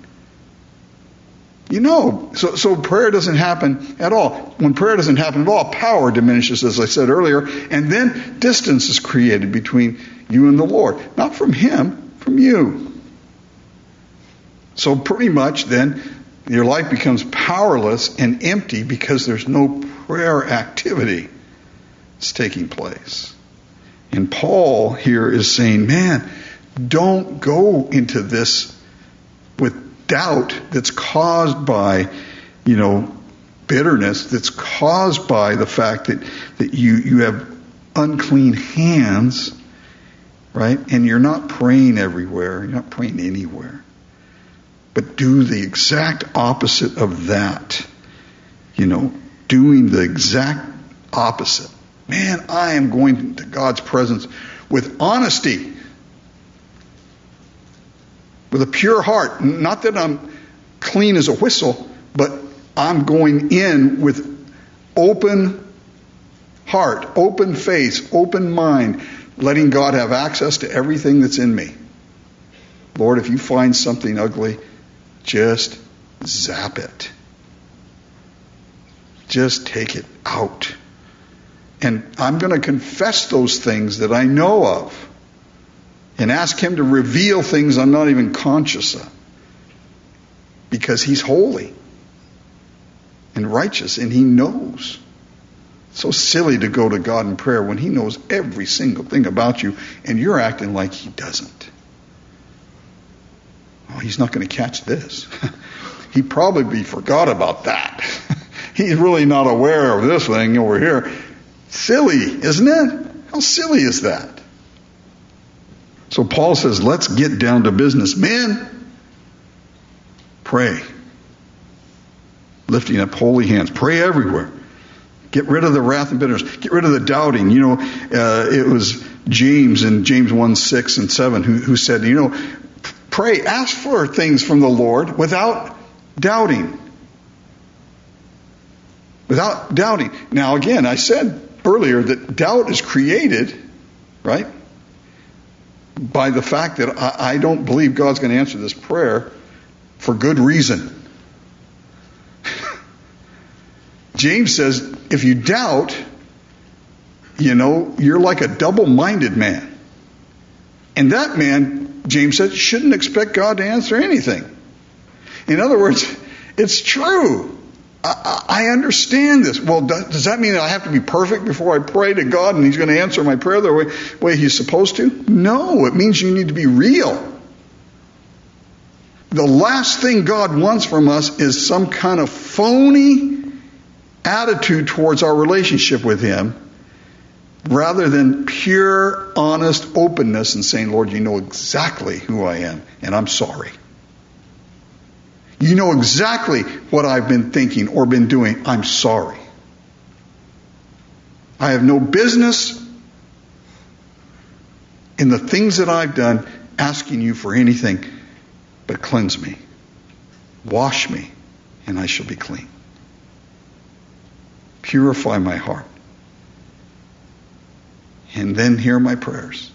so prayer doesn't happen at all. When prayer doesn't happen at all, power diminishes, as I said earlier, and then distance is created between you and the Lord. Not from Him, from you. So pretty much then, your life becomes powerless and empty because there's no prayer activity that's taking place. And Paul here is saying, man, don't go into this with doubt that's caused by, bitterness, that's caused by the fact that you have unclean hands, right? And you're not praying everywhere. You're not praying anywhere. But do the exact opposite of that. Doing the exact opposite. Man, I am going to God's presence with honesty. With a pure heart. Not that I'm clean as a whistle, but I'm going in with open heart, open face, open mind, letting God have access to everything that's in me. Lord, if you find something ugly, just zap it. Just take it out. And I'm going to confess those things that I know of. And ask Him to reveal things I'm not even conscious of. Because He's holy and righteous and He knows. It's so silly to go to God in prayer when He knows every single thing about you and you're acting like He doesn't. he's not going to catch this. He probably forgot about that. He's really not aware of this thing over here. Silly, isn't it? How silly is that? So Paul says, let's get down to business. Men, pray. Lifting up holy hands. Pray everywhere. Get rid of the wrath and bitterness. Get rid of the doubting. It was James in James 1, 6 and 7 who said, pray, ask for things from the Lord without doubting. Without doubting. Now again, I said earlier that doubt is created, right, by the fact that I don't believe God's going to answer this prayer for good reason. James says, if you doubt, you're like a double-minded man. And that man, James said, shouldn't expect God to answer anything. In other words, it's true. I understand this. Well, does that mean that I have to be perfect before I pray to God and He's going to answer my prayer the way He's supposed to? No, it means you need to be real. The last thing God wants from us is some kind of phony attitude towards our relationship with Him, rather than pure, honest openness and saying, Lord, you know exactly who I am, and I'm sorry. You know exactly what I've been thinking or been doing. I'm sorry. I have no business in the things that I've done asking you for anything, but cleanse me. Wash me, and I shall be clean. Purify my heart. And then hear my prayers.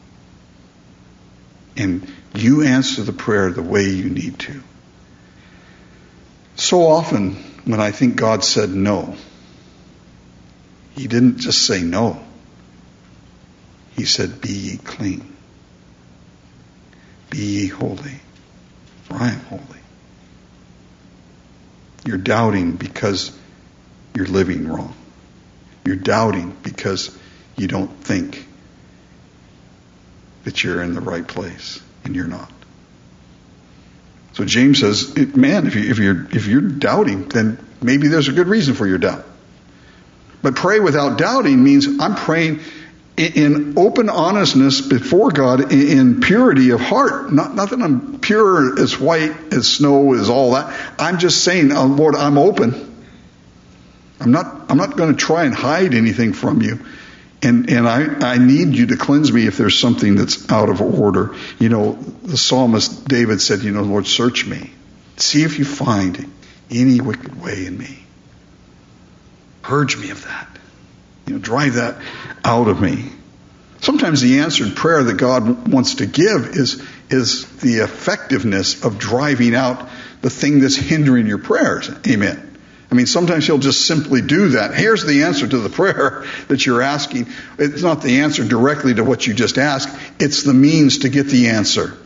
And you answer the prayer the way you need to. So often, when I think God said no, He didn't just say no. He said, be ye clean. Be ye holy, for I am holy. You're doubting because you're living wrong. You're doubting because you don't think that you're in the right place, and you're not. So James says, man, if you're doubting, then maybe there's a good reason for your doubt. But pray without doubting means I'm praying in open honestness before God, in purity of heart. Not that I'm pure as white as snow, as all that. I'm just saying, Lord, I'm open. I'm not going to try and hide anything from you. And I need you to cleanse me if there's something that's out of order. The psalmist David said, Lord, search me. See if you find any wicked way in me. Purge me of that. Drive that out of me. Sometimes the answered prayer that God wants to give is the effectiveness of driving out the thing that's hindering your prayers. Amen. Sometimes He'll just simply do that. Here's the answer to the prayer that you're asking. It's not the answer directly to what you just asked. It's the means to get the answer.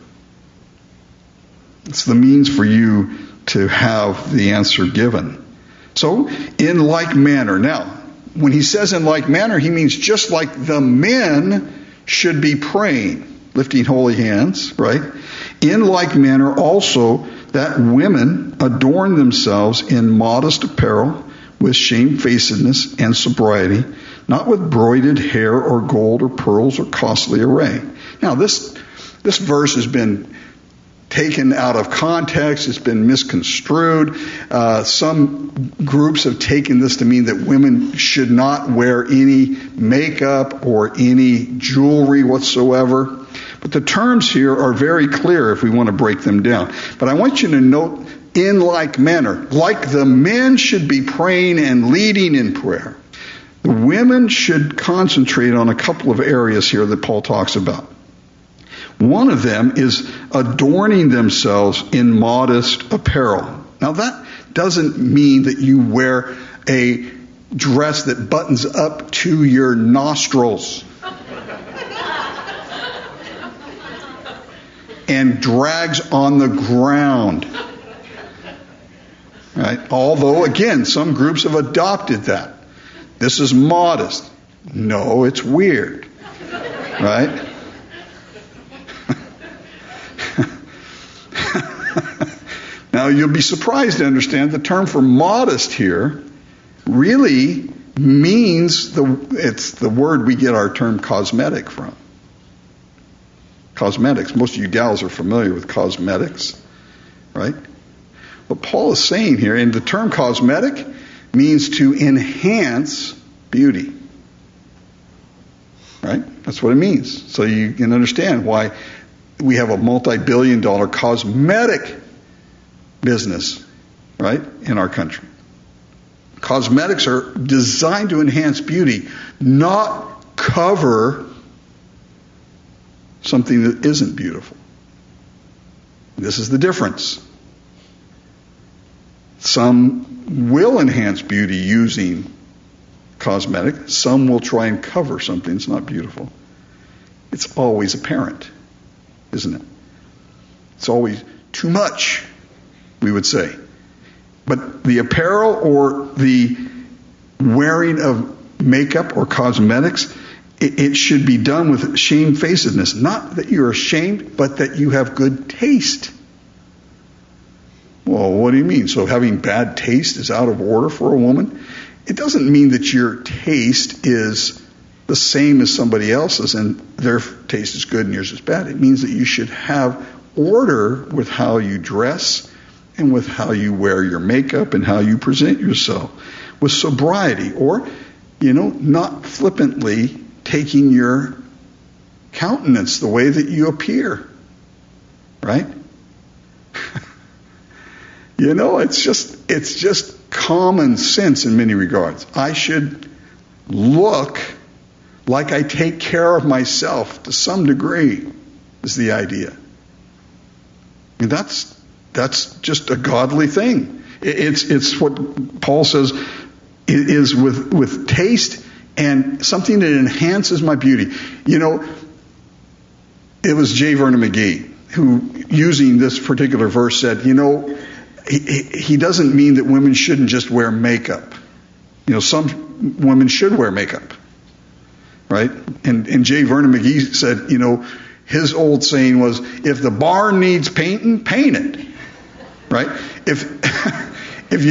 It's the means for you to have the answer given. So, in like manner. Now, when he says in like manner, he means just like the men should be praying, lifting holy hands, right? In like manner also, that women adorn themselves in modest apparel with shamefacedness and sobriety, not with broided hair or gold or pearls or costly array. Now, this verse has been taken out of context. It's been misconstrued. Some groups have taken this to mean that women should not wear any makeup or any jewelry whatsoever. But the terms here are very clear if we want to break them down. But I want you to note, in like manner, like the men should be praying and leading in prayer, the women should concentrate on a couple of areas here that Paul talks about. One of them is adorning themselves in modest apparel. Now that doesn't mean that you wear a dress that buttons up to your nostrils and drags on the ground. Right? Although, again, some groups have adopted that. This is modest. No, it's weird. Right? Now, you'll be surprised to understand the term for modest here really means it's the word we get our term cosmetic from. Cosmetics. Most of you gals are familiar with cosmetics, right? What Paul is saying here, and the term cosmetic means to enhance beauty. Right? That's what it means. So you can understand why we have a multi-billion-dollar cosmetic business, right, in our country. Cosmetics are designed to enhance beauty, not cover something that isn't beautiful. This is the difference. Some will enhance beauty using cosmetic. Some will try and cover something that's not beautiful. It's always apparent, isn't it? It's always too much, we would say. But the apparel or the wearing of makeup or cosmetics, it should be done with shamefacedness. Not that you're ashamed, but that you have good taste. Well, what do you mean? So having bad taste is out of order for a woman? It doesn't mean that your taste is the same as somebody else's and their taste is good and yours is bad. It means that you should have order with how you dress and with how you wear your makeup and how you present yourself. With sobriety, or, not flippantly taking your countenance the way that you appear. Right? It's just common sense in many regards. I should look like I take care of myself to some degree, is the idea. And that's just a godly thing. It's what Paul says is with taste and something that enhances my beauty. It was J. Vernon McGee who, using this particular verse, said, he doesn't mean that women shouldn't just wear makeup. Some women should wear makeup, right? And J. Vernon McGee said, his old saying was, if the barn needs painting, paint it, right? If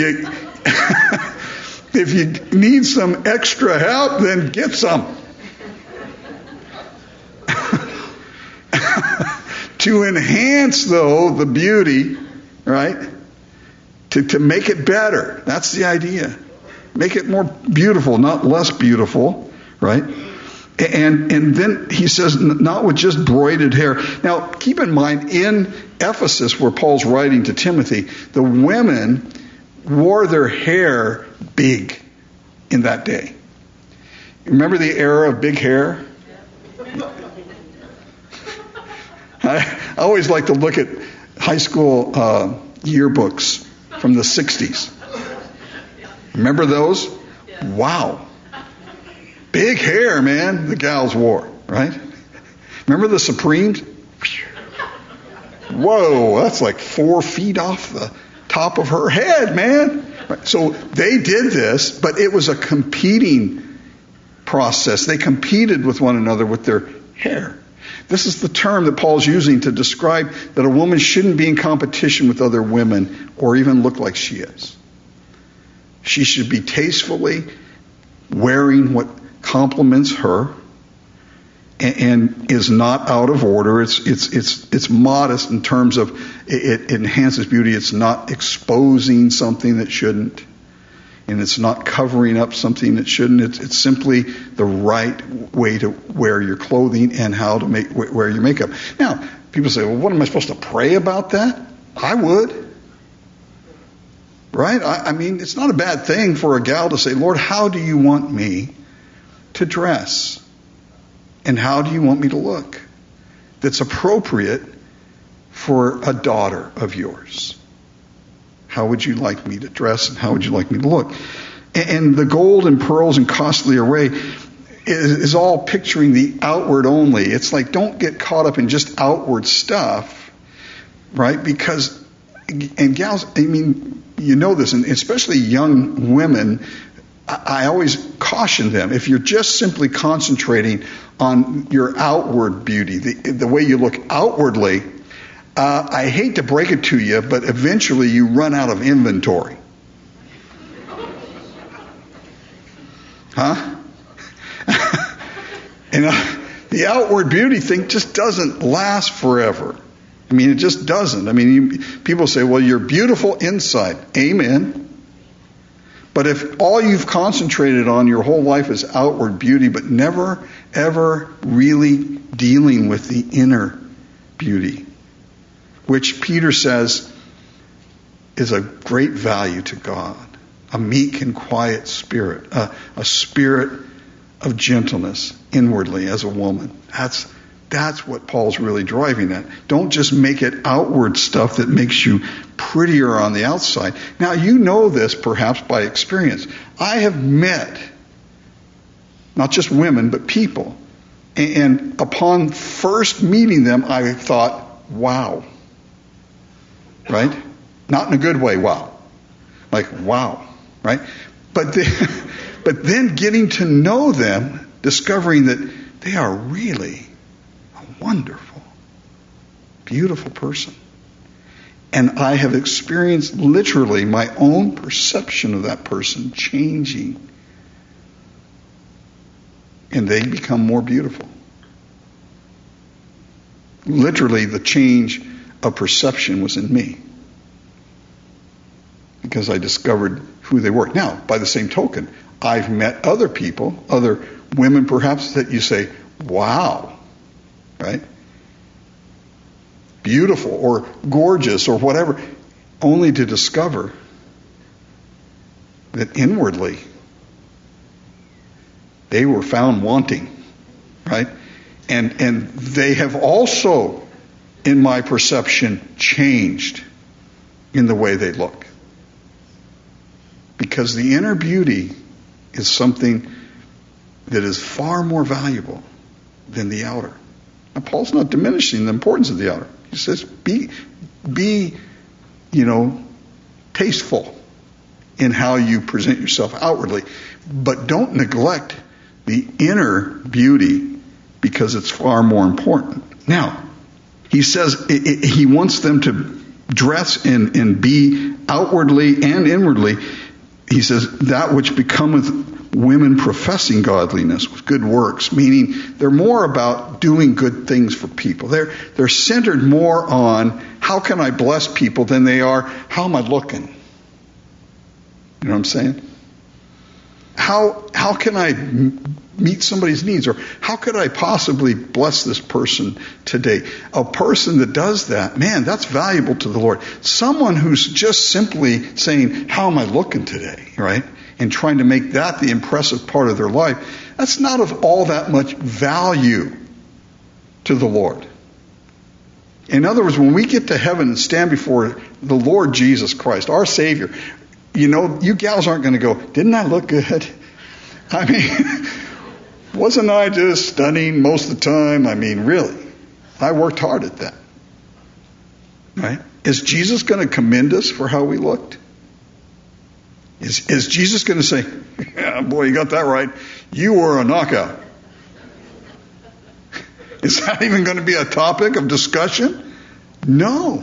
you need some extra help, then get some. To enhance, though, the beauty, right? To make it better. That's the idea. Make it more beautiful, not less beautiful, right? And then he says, not with just braided hair. Now, keep in mind, in Ephesus, where Paul's writing to Timothy, the women wore their hair big in that day. Remember the era of big hair? I always like to look at high school yearbooks from the 60s. Remember those? Wow. Big hair, man, the gals wore, right? Remember the Supremes? Whoa, that's like 4 feet off the top of her head, man. Right. So they did this, but it was a competing process. They competed with one another with their hair. This is the term that Paul's using to describe that a woman shouldn't be in competition with other women or even look like she is. She should be tastefully wearing what compliments her and is not out of order. It's modest in terms of it enhances beauty. It's not exposing something that shouldn't. And it's not covering up something that shouldn't. It's simply the right way to wear your clothing and how to wear your makeup. Now, people say, well, what am I supposed to pray about that? I would. Right? I mean, it's not a bad thing for a gal to say, Lord, how do you want me to dress? And how do you want me to look? That's appropriate for a daughter of yours. How would you like me to dress and how would you like me to look? And the gold and pearls and costly array is all picturing the outward only. It's like, don't get caught up in just outward stuff, right? Because, and gals, I mean, you know this, and especially young women, I always caution them, if you're just simply concentrating on your outward beauty, the way you look outwardly, I hate to break it to you, but eventually you run out of inventory. Huh? And the outward beauty thing just doesn't last forever. I mean, it just doesn't. I mean, people say, well, you're beautiful inside. Amen. But if all you've concentrated on your whole life is outward beauty, but never, ever really dealing with the inner beauty, which Peter says is a great value to God, a meek and quiet spirit, a spirit of gentleness inwardly as a woman. That's what Paul's really driving at. Don't just make it outward stuff that makes you prettier on the outside. Now, you know this perhaps by experience. I have met not just women, but people. And upon first meeting them, I thought, wow. Right? Not in a good way, wow. Like, wow. Right? But then getting to know them, discovering that they are really a wonderful, beautiful person. And I have experienced literally my own perception of that person changing. And they become more beautiful. Literally, the change of perception was in me. Because I discovered who they were. Now, by the same token, I've met other people, other women perhaps, that you say, wow, right? Beautiful or gorgeous or whatever, only to discover that inwardly they were found wanting, right? And they have also, in my perception, changed in the way they look. Because the inner beauty is something that is far more valuable than the outer. Now, Paul's not diminishing the importance of the outer. He says, be, tasteful in how you present yourself outwardly, but don't neglect the inner beauty because it's far more important. Now, he says he wants them to dress and be outwardly and inwardly. He says, that which becometh women professing godliness with good works, meaning they're more about doing good things for people. They're centered more on how can I bless people than they are how am I looking. You know what I'm saying? How can I meet somebody's needs, or how could I possibly bless this person today? A person that does that, man, that's valuable to the Lord. Someone who's just simply saying, how am I looking today, right? And trying to make that the impressive part of their life, that's not of all that much value to the Lord. In other words, when we get to heaven and stand before the Lord Jesus Christ, our Savior, you gals aren't going to go, didn't I look good? I mean, wasn't I just stunning most of the time? I mean, really, I worked hard at that. Right? Is Jesus going to commend us for how we looked? Is Jesus going to say, yeah, boy, you got that right. You were a knockout. Is that even going to be a topic of discussion? No.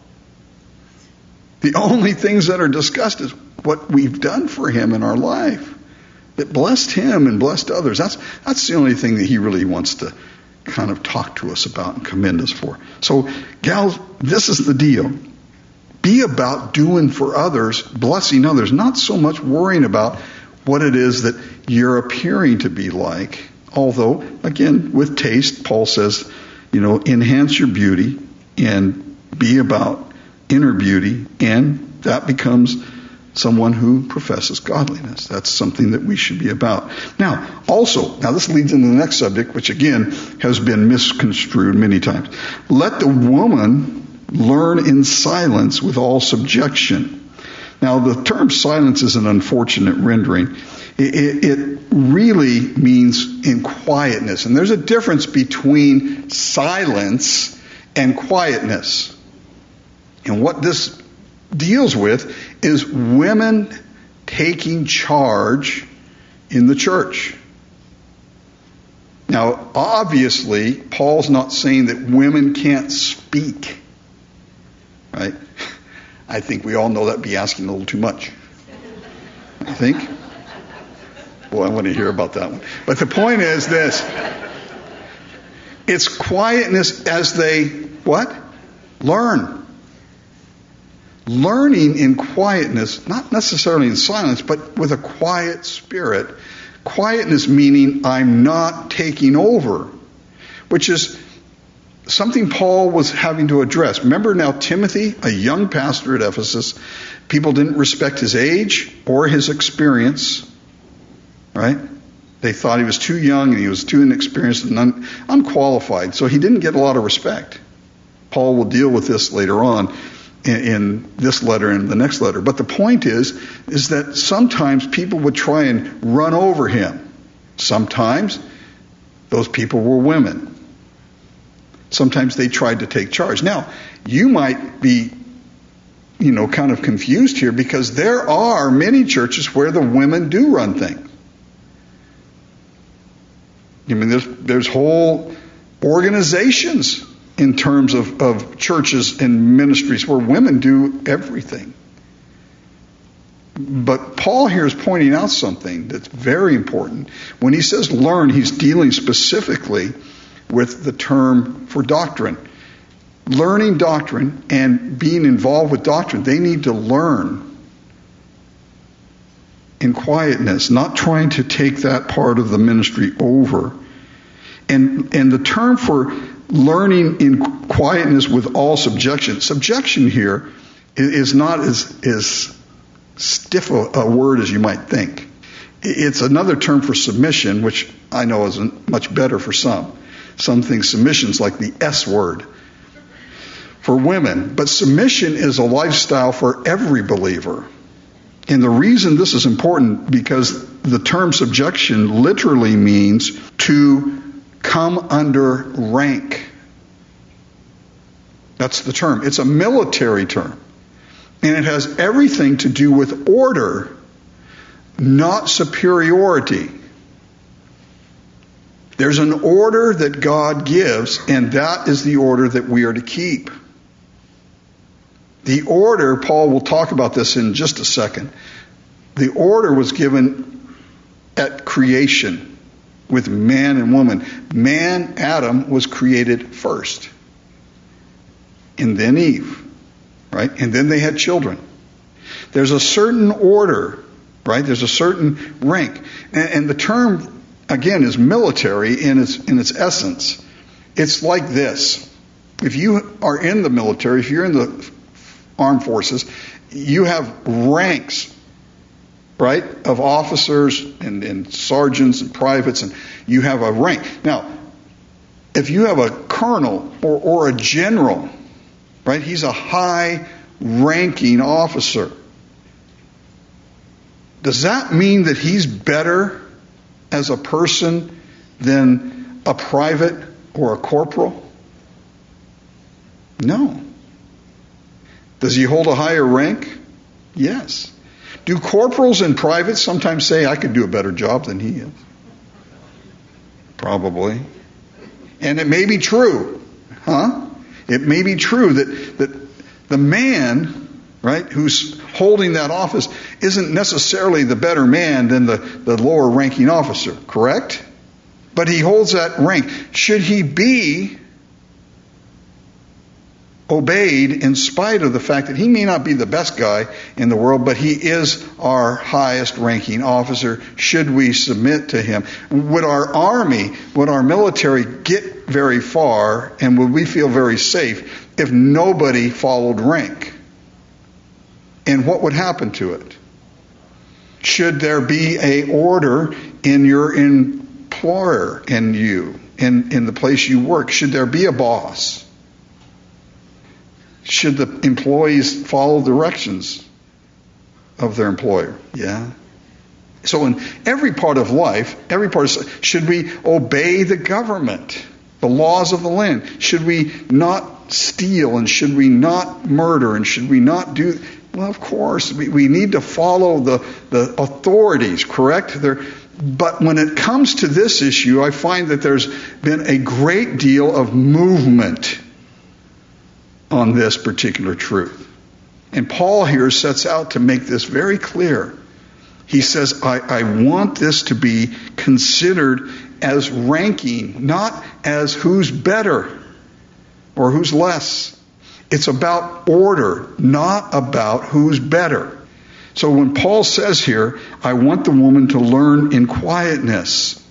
The only things that are discussed is what we've done for him in our life that blessed him and blessed others. That's the only thing that he really wants to kind of talk to us about and commend us for. So, gals, this is the deal. Be about doing for others, blessing others, not so much worrying about what it is that you're appearing to be like. Although, again, with taste, Paul says, enhance your beauty and be about inner beauty, and that becomes someone who professes godliness. That's something that we should be about. Now, this leads into the next subject, which again has been misconstrued many times. Let the woman learn in silence with all subjection. Now, the term silence is an unfortunate rendering. It really means in quietness. And there's a difference between silence and quietness. And what this deals with is women taking charge in the church. Now, obviously, Paul's not saying that women can't speak right? I think we all know that'd be asking a little too much. I think. Boy, I want to hear about that one. But the point is this. It's quietness as they, what? Learn. Learning in quietness, not necessarily in silence, but with a quiet spirit. Quietness meaning I'm not taking over, which is something Paul was having to address. Remember now Timothy, a young pastor at Ephesus, people didn't respect his age or his experience, right? They thought he was too young and he was too inexperienced and unqualified, so he didn't get a lot of respect. Paul will deal with this later on in this letter and the next letter. But the point is that sometimes people would try and run over him. Sometimes those people were women. Sometimes they tried to take charge. Now, you might be, kind of confused here because there are many churches where the women do run things. I mean, there's whole organizations in terms of churches and ministries where women do everything. But Paul here is pointing out something that's very important. When he says learn, he's dealing specifically with the term for doctrine. Learning doctrine and being involved with doctrine, they need to learn in quietness, not trying to take that part of the ministry over. And the term for learning in quietness with all subjection. Subjection here is not as stiff a word as you might think. It's another term for submission, which I know is much better for some. Some think submission's like the S word for women. But submission is a lifestyle for every believer. And the reason this is important because the term subjection literally means to come under rank. That's the term. It's a military term. And it has everything to do with order, not superiority. There's an order that God gives, and that is the order that we are to keep. The order, Paul will talk about this in just a second. The order was given at creation with man and woman. Man, Adam, was created first. And then Eve, right? And then they had children. There's a certain order, right? There's a certain rank. And the term, again, is military in its essence. It's like this. If you are in the military, if you're in the armed forces, you have ranks, right, of officers and sergeants and privates, and you have a rank. Now, if you have a colonel or a general, right, he's a high-ranking officer. Does that mean that he's better as a person than a private or a corporal? No. Does he hold a higher rank? Yes. Do corporals and privates sometimes say, I could do a better job than he is? Probably. And it may be true. It may be true that the man, right, who's holding that office isn't necessarily the better man than the lower ranking officer, correct? But he holds that rank. Should he be obeyed in spite of the fact that he may not be the best guy in the world, but he is our highest ranking officer? Should we submit to him? Would our army, would our military get very far, and would we feel very safe if nobody followed rank? And what would happen to it? Should there be an order in your employer and you, in the place you work? Should there be a boss? Should the employees follow directions of their employer? Yeah. So in every part of life, should we obey the government, the laws of the land? Should we not steal, and should we not murder, and should we not do? Well, of course, we need to follow the authorities, correct? But when it comes to this issue, I find that there's been a great deal of movement on this particular truth. And Paul here sets out to make this very clear. He says, I want this to be considered as ranking, not as who's better or who's less. It's about order, not about who's better. So when Paul says here, I want the woman to learn in quietness,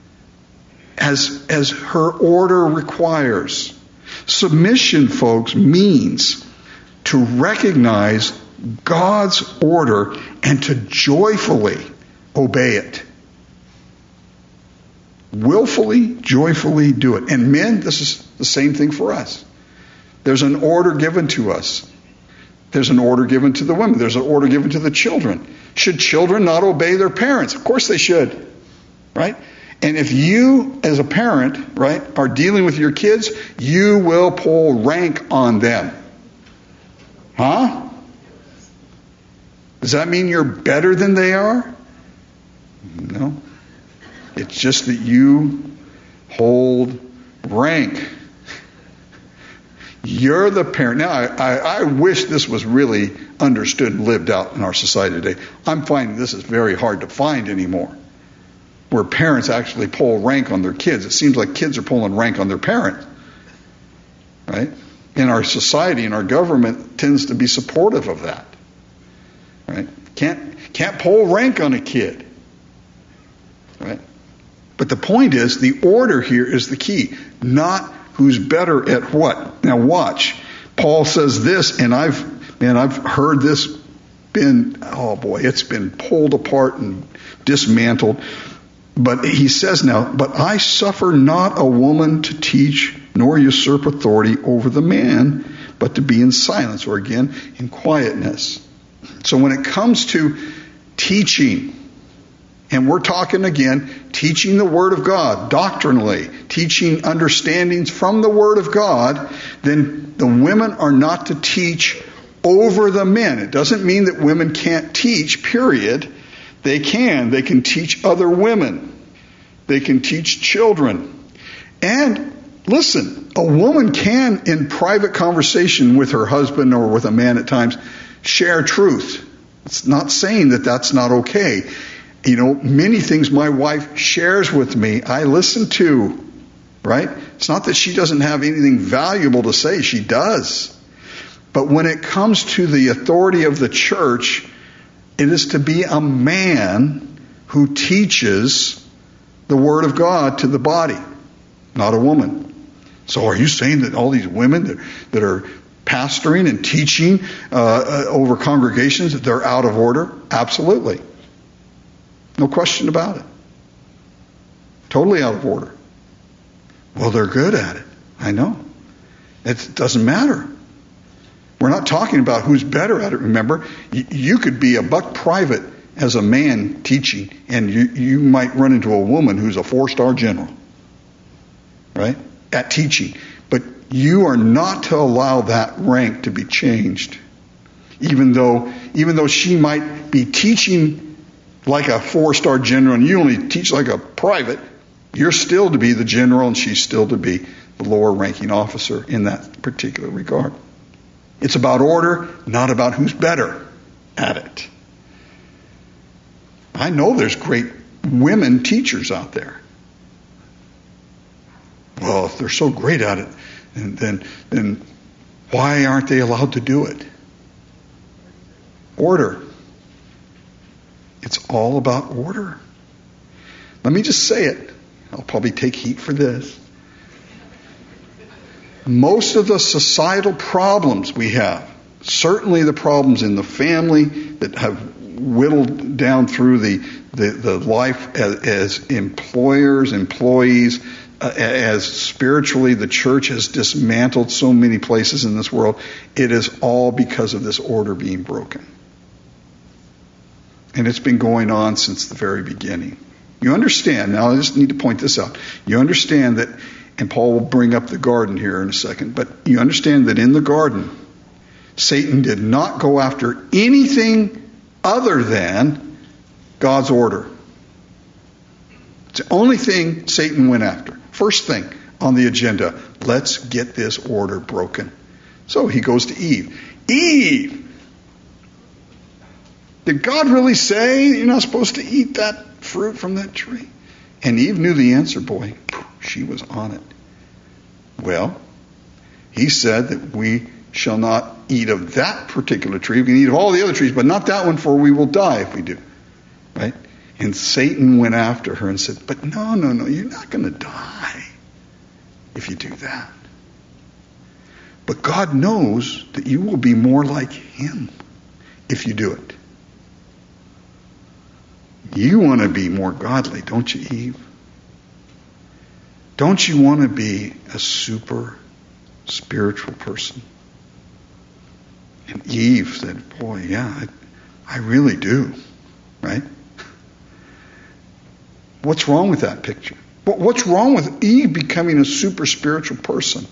as her order requires. Submission, folks, means to recognize God's order and to joyfully obey it. Willfully, joyfully do it. And men, this is the same thing for us. There's an order given to us. There's an order given to the women. There's an order given to the children. Should children not obey their parents? Of course they should. Right? And if you, as a parent, right, are dealing with your kids, you will pull rank on them. Huh? Does that mean you're better than they are? No. It's just that you hold rank. You're the parent. Now, I wish this was really understood and lived out in our society today. I'm finding this is very hard to find anymore, where parents actually pull rank on their kids. It seems like kids are pulling rank on their parents. Right? In our society and our government tends to be supportive of that. Right? Can't pull rank on a kid. Right? But the point is, the order here is the key, not who's better at what. Now watch. Paul says this, and I've heard this it's been pulled apart and dismantled. But he says now, but I suffer not a woman to teach nor usurp authority over the man, but to be in silence, or again, in quietness. So when it comes to teaching, and we're talking again, teaching the Word of God, doctrinally, teaching understandings from the Word of God, then the women are not to teach over the men. It doesn't mean that women can't teach, period. They can. They can teach other women. They can teach children. And listen, a woman can, in private conversation with her husband or with a man at times, share truth. It's not saying that that's not okay. You know, many things my wife shares with me, I listen to, right? It's not that she doesn't have anything valuable to say. She does. But when it comes to the authority of the church, it is to be a man who teaches the Word of God to the body, not a woman. So are you saying that all these women that are pastoring and teaching over congregations, they're out of order? Absolutely. No question about it. Totally out of order. Well, they're good at it. I know. It doesn't matter. We're not talking about who's better at it, remember. You could be a buck private as a man teaching, and you might run into a woman who's a 4-star general, right, at teaching. But you are not to allow that rank to be changed. Even though she might be teaching like a 4-star general and you only teach like a private, you're still to be the general and she's still to be the lower ranking officer in that particular regard. It's about order, not about who's better at it. I know there's great women teachers out there. Well, if they're so great at it, then why aren't they allowed to do it? Order. It's all about order. Let me just say it. I'll probably take heat for this. Most of the societal problems we have, certainly the problems in the family that have whittled down through the life as employers, employees, as spiritually the church has dismantled so many places in this world, it is all because of this order being broken. And it's been going on since the very beginning. You understand, now I just need to point this out. You understand that, and Paul will bring up the garden here in a second, but you understand that in the garden, Satan did not go after anything other than God's order. It's the only thing Satan went after. First thing on the agenda, let's get this order broken. So he goes to Eve. Eve! Did God really say you're not supposed to eat that fruit from that tree? And Eve knew the answer, boy. She was on it. Well, he said that we shall not eat of that particular tree. We can eat of all the other trees, but not that one, for we will die if we do. Right? And Satan went after her and said, but no, you're not going to die if you do that. But God knows that you will be more like him if you do it. You want to be more godly, don't you, Eve? Don't you want to be a super spiritual person? And Eve said, boy, yeah, I really do. Right? What's wrong with that picture? What's wrong with Eve becoming a super spiritual person?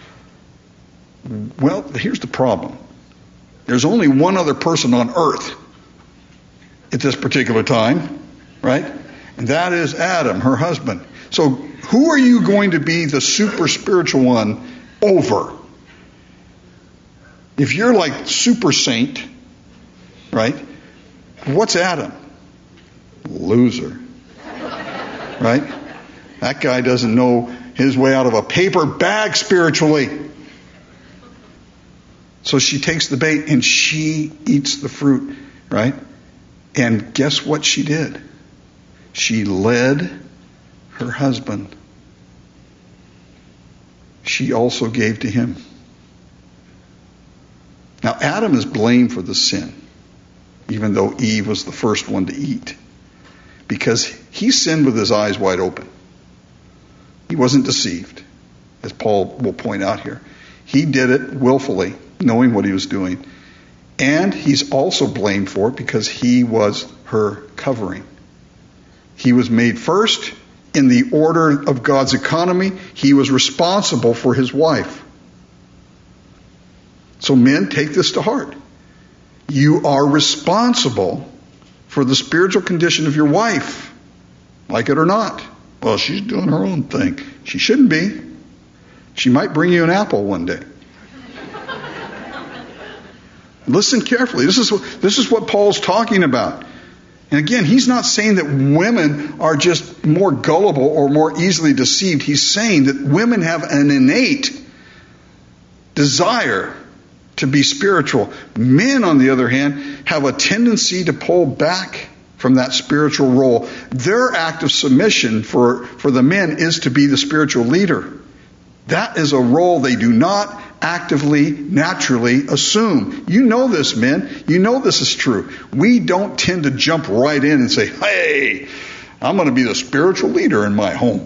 Well, here's the problem. There's only one other person on earth at this particular time, right? And that is Adam, her husband. So who are you going to be the super spiritual one over? If you're like super saint, right? What's Adam? Loser. Right? That guy doesn't know his way out of a paper bag spiritually. So she takes the bait and she eats the fruit, right? And guess what she did? She led her husband. She also gave to him. Now Adam is blamed for the sin, even though Eve was the first one to eat. Because he sinned with his eyes wide open. He wasn't deceived, as Paul will point out here. He did it willfully, knowing what he was doing. And he's also blamed for it because he was her covering. He was made first in the order of God's economy. He was responsible for his wife. So men, take this to heart. You are responsible for the spiritual condition of your wife, like it or not. Well, she's doing her own thing. She shouldn't be. She might bring you an apple one day. Listen carefully. This is what Paul's talking about. And again, he's not saying that women are just more gullible or more easily deceived. He's saying that women have an innate desire to be spiritual. Men, on the other hand, have a tendency to pull back from that spiritual role. Their act of submission for the men is to be the spiritual leader. That is a role they do not actively, naturally assume. You know this, men. You know this is true. We don't tend to jump right in and say, hey, I'm going to be the spiritual leader in my home.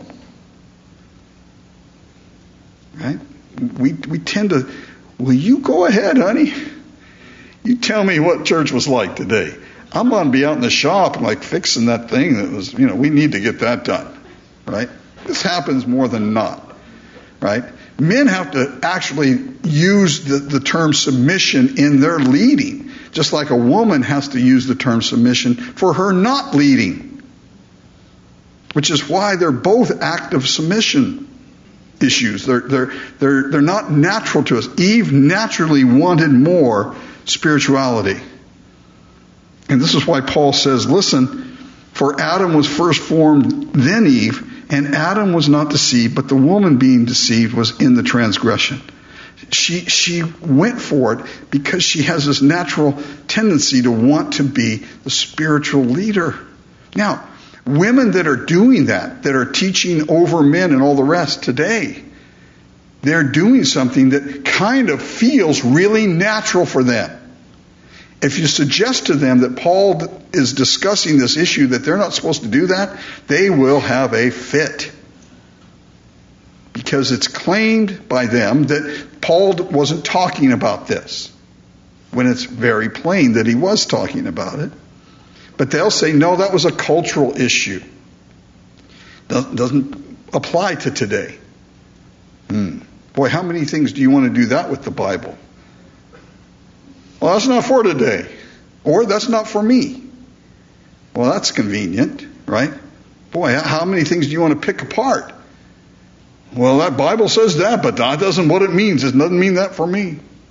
Right? We tend to, will you go ahead, honey? You tell me what church was like today. I'm going to be out in the shop like fixing that thing that was, we need to get that done. Right? This happens more than not. Right? Men have to actually use the term submission in their leading, just like a woman has to use the term submission for her not leading. Which is why they're both active submission issues. They're not natural to us. Eve naturally wanted more spirituality. And this is why Paul says, listen, for Adam was first formed, then Eve, and Adam was not deceived, but the woman being deceived was in the transgression. She went for it because she has this natural tendency to want to be the spiritual leader. Now, women that are doing that are teaching over men and all the rest today, they're doing something that kind of feels really natural for them. If you suggest to them that Paul is discussing this issue, that they're not supposed to do that, they will have a fit. Because it's claimed by them that Paul wasn't talking about this, when it's very plain that he was talking about it. But they'll say, no, that was a cultural issue. Doesn't apply to today. Boy, how many things do you want to do that with the Bible? Well, that's not for today. Or that's not for me. Well, that's convenient, right? Boy, how many things do you want to pick apart? Well, that Bible says that, but that doesn't what it means. It doesn't mean that for me.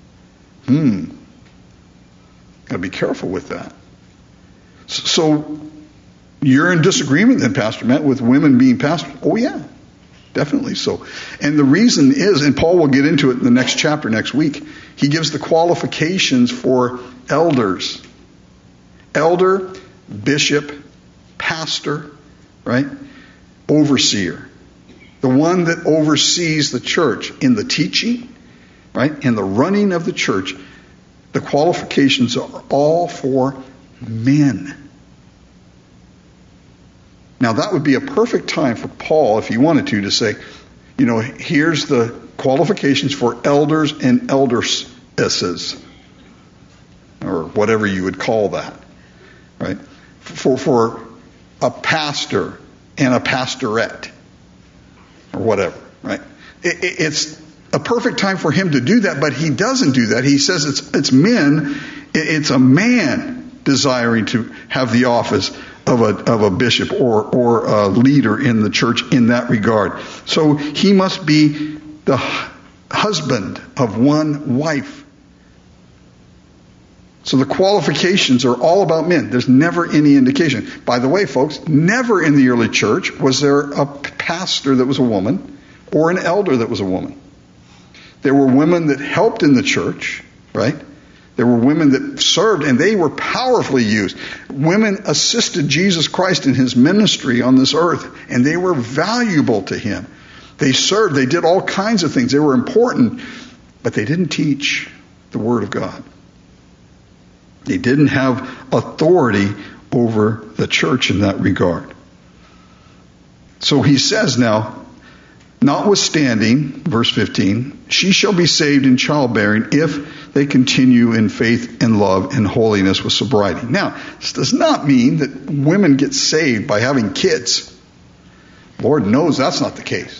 Got to be careful with that. So you're in disagreement then, Pastor Matt, with women being pastors? Oh yeah, definitely so. And the reason is, and Paul will get into it in the next chapter next week, he gives the qualifications for elders. Elder, bishop, pastor, right? Overseer. The one that oversees the church in the teaching, right? In the running of the church. The qualifications are all for men. Now that would be a perfect time for Paul, if he wanted to say, here's the qualifications for elders and elderesses, or whatever you would call that, right? For a pastor and a pastorette, or whatever, right? It's a perfect time for him to do that, but he doesn't do that. He says it's men. It's a man desiring to have the office of a bishop or a leader in the church in that regard. So he must be the husband of one wife. So the qualifications are all about men. There's never any indication. By the way, folks, never in the early church was there a pastor that was a woman or an elder that was a woman. There were women that helped in the church, right? There were women that served, and they were powerfully used. Women assisted Jesus Christ in his ministry on this earth, and they were valuable to him. They served. They did all kinds of things. They were important, but they didn't teach the Word of God. They didn't have authority over the church in that regard. So he says now, notwithstanding, verse 15, she shall be saved in childbearing if they continue in faith and love and holiness with sobriety. Now, this does not mean that women get saved by having kids. Lord knows that's not the case.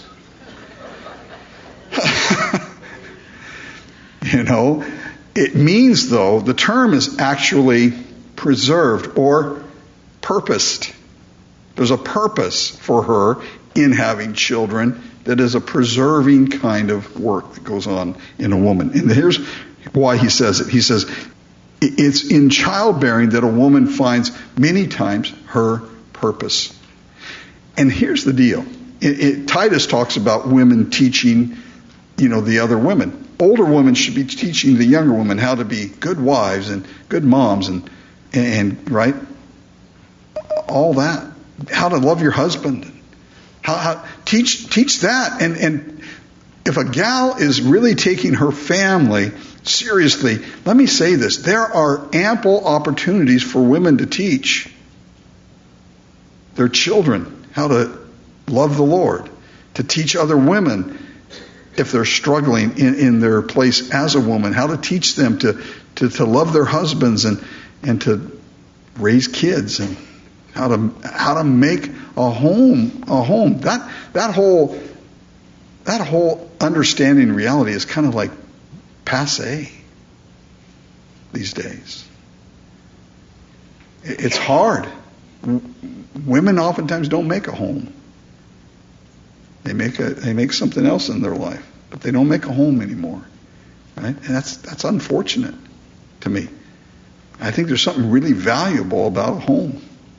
It means, though, the term is actually preserved or purposed. There's a purpose for her in having children that is a preserving kind of work that goes on in a woman. And here's why he says it. He says, it's in childbearing that a woman finds many times her purpose. And here's the deal. Titus talks about women teaching, the other women. Older women should be teaching the younger women how to be good wives and good moms and right? All that. How to love your husband. How teach that. And if a gal is really taking her family seriously, let me say this. There are ample opportunities for women to teach their children how to love the Lord, to teach other women if they're struggling in their place as a woman, how to teach them to love their husbands and to raise kids and how to make a home. That whole understanding reality is kind of like passé these days. It's hard. Women oftentimes don't make a home. They make something else in their life, but they don't make a home anymore, right? And that's unfortunate to me. I think there's something really valuable about a home,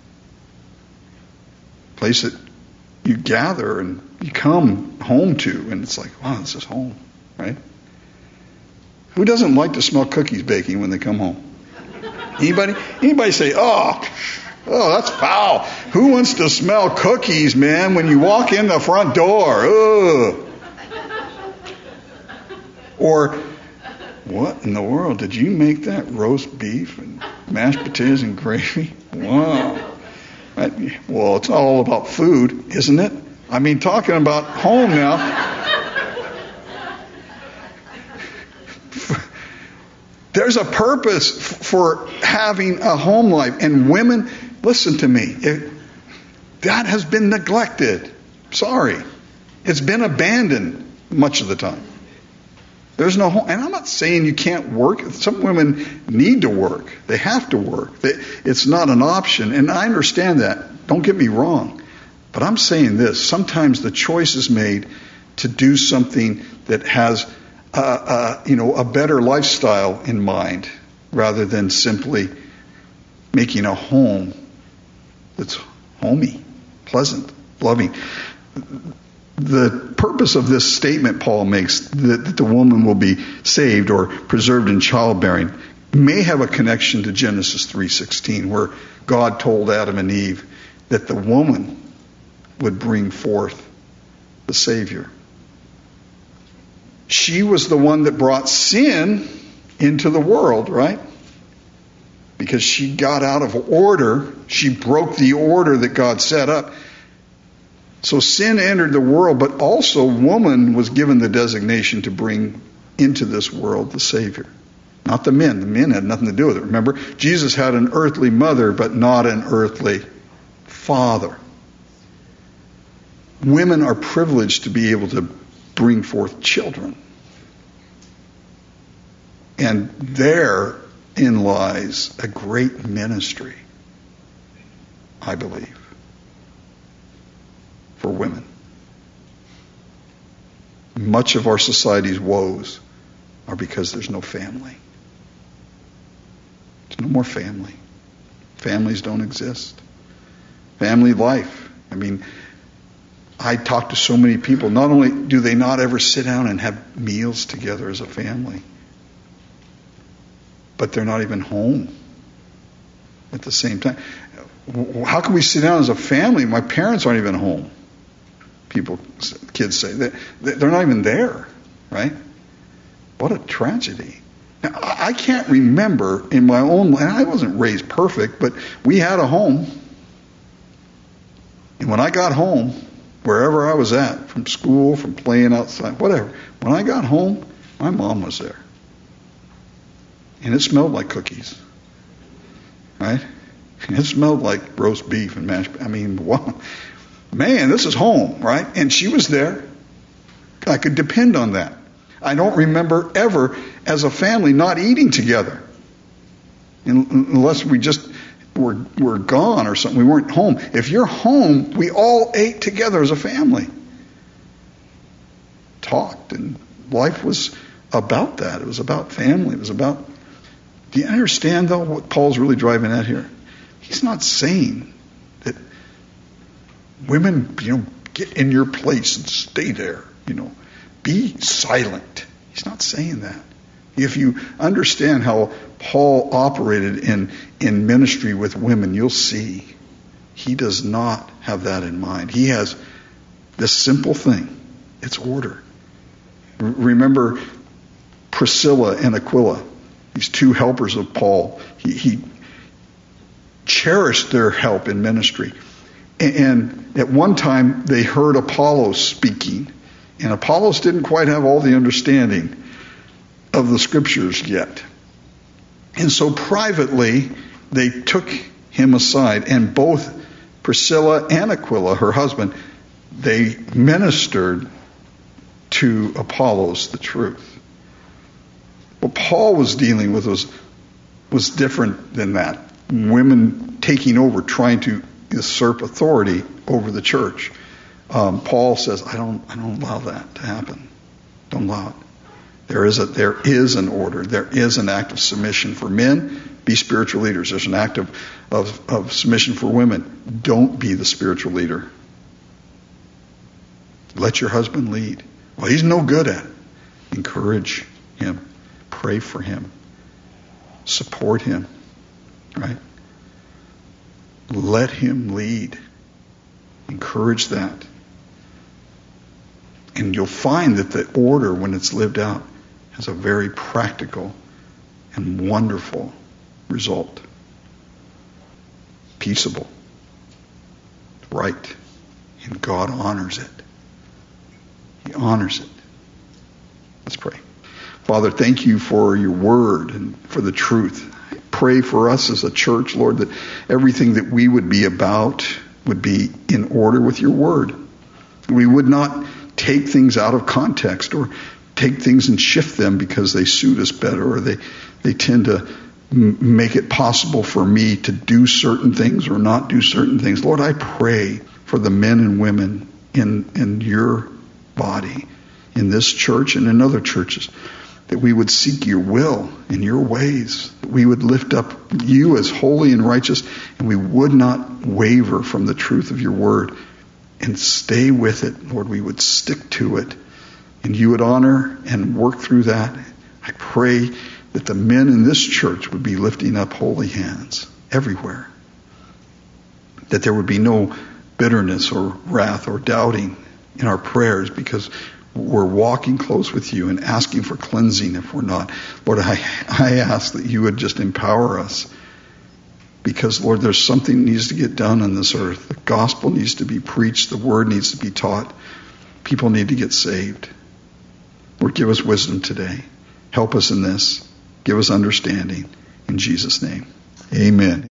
a place that you gather and you come home to, and it's like, wow, this is home, right? Who doesn't like to smell cookies baking when they come home? Anybody say, oh, that's foul. Who wants to smell cookies, man, when you walk in the front door? Ugh. Or, what in the world? Did you make that roast beef and mashed potatoes and gravy? Wow. Right? Well, it's all about food, isn't it? I mean, talking about home now. There's a purpose for having a home life. And women, listen to me. That has been neglected. Sorry. It's been abandoned much of the time. There's no home. And I'm not saying you can't work. Some women need to work. They have to work. It's not an option. And I understand that. Don't get me wrong. But I'm saying this. Sometimes the choice is made to do something that has a better lifestyle in mind rather than simply making a home that's homey, pleasant, loving. The purpose of this statement Paul makes, that the woman will be saved or preserved in childbearing, may have a connection to Genesis 3:16, where God told Adam and Eve that the woman would bring forth the Savior. She was the one that brought sin into the world, right? Because she got out of order. She broke the order that God set up. So sin entered the world, but also woman was given the designation to bring into this world the Savior. Not the men. The men had nothing to do with it. Remember, Jesus had an earthly mother, but not an earthly father. Women are privileged to be able to bring forth children. And therein lies a great ministry, I believe, for women. Much of our society's woes are because there's no family. There's no more family. Families don't exist. Family life. I mean, I talk to so many people. Not only do they not ever sit down and have meals together as a family, but they're not even home at the same time. How can we sit down as a family? My parents aren't even home. Kids say they're not even there, right? What a tragedy. Now, I can't remember in my own life, I wasn't raised perfect, but we had a home. And when I got home, wherever I was at, from school, from playing outside, whatever, when I got home, my mom was there. And it smelled like cookies, right? And it smelled like roast beef and mashed. I mean, wow, man, this is home, right? And she was there. I could depend on that. I don't remember ever, as a family, not eating together, unless we just were gone or something. We weren't home. If you're home, we all ate together as a family. Talked, and life was about that. It was about family. It was about... Do you understand, though, what Paul's really driving at here? He's not saying that women, get in your place and stay there, be silent. He's not saying that. If you understand how Paul operated in ministry with women, you'll see he does not have that in mind. He has this simple thing. It's order. Remember Priscilla and Aquila, these two helpers of Paul. He cherished their help in ministry. And at one time, they heard Apollos speaking. And Apollos didn't quite have all the understanding of the scriptures yet. And so privately, they took him aside. And both Priscilla and Aquila, her husband, they ministered to Apollos the truth. What Paul was dealing with was different than that. Women taking over, trying to usurp authority over the church. Paul says, I don't allow that to happen. Don't allow it. There is an order. There is an act of submission for men. Be spiritual leaders. There's an act of submission for women. Don't be the spiritual leader. Let your husband lead. Well, he's no good at it. Encourage him. Pray for him. Support him. Right? Let him lead. Encourage that. And you'll find that the order, when it's lived out, has a very practical and wonderful result. Peaceable. Right. And God honors it. He honors it. Let's pray. Father, thank you for your word and for the truth. I pray for us as a church, Lord, that everything that we would be about would be in order with your word. We would not take things out of context or take things and shift them because they suit us better, or they tend to make it possible for me to do certain things or not do certain things. Lord, I pray for the men and women in your body, in this church and in other churches, that we would seek your will and your ways, that we would lift up you as holy and righteous, and we would not waver from the truth of your word and stay with it. Lord, we would stick to it, and you would honor and work through that. I pray that the men in this church would be lifting up holy hands everywhere, that there would be no bitterness or wrath or doubting in our prayers, because we're walking close with you and asking for cleansing if we're not. Lord, I ask that you would just empower us, because, Lord, there's something that needs to get done on this earth. The gospel needs to be preached. The word needs to be taught. People need to get saved. Lord, give us wisdom today. Help us in this. Give us understanding. In Jesus' name, amen.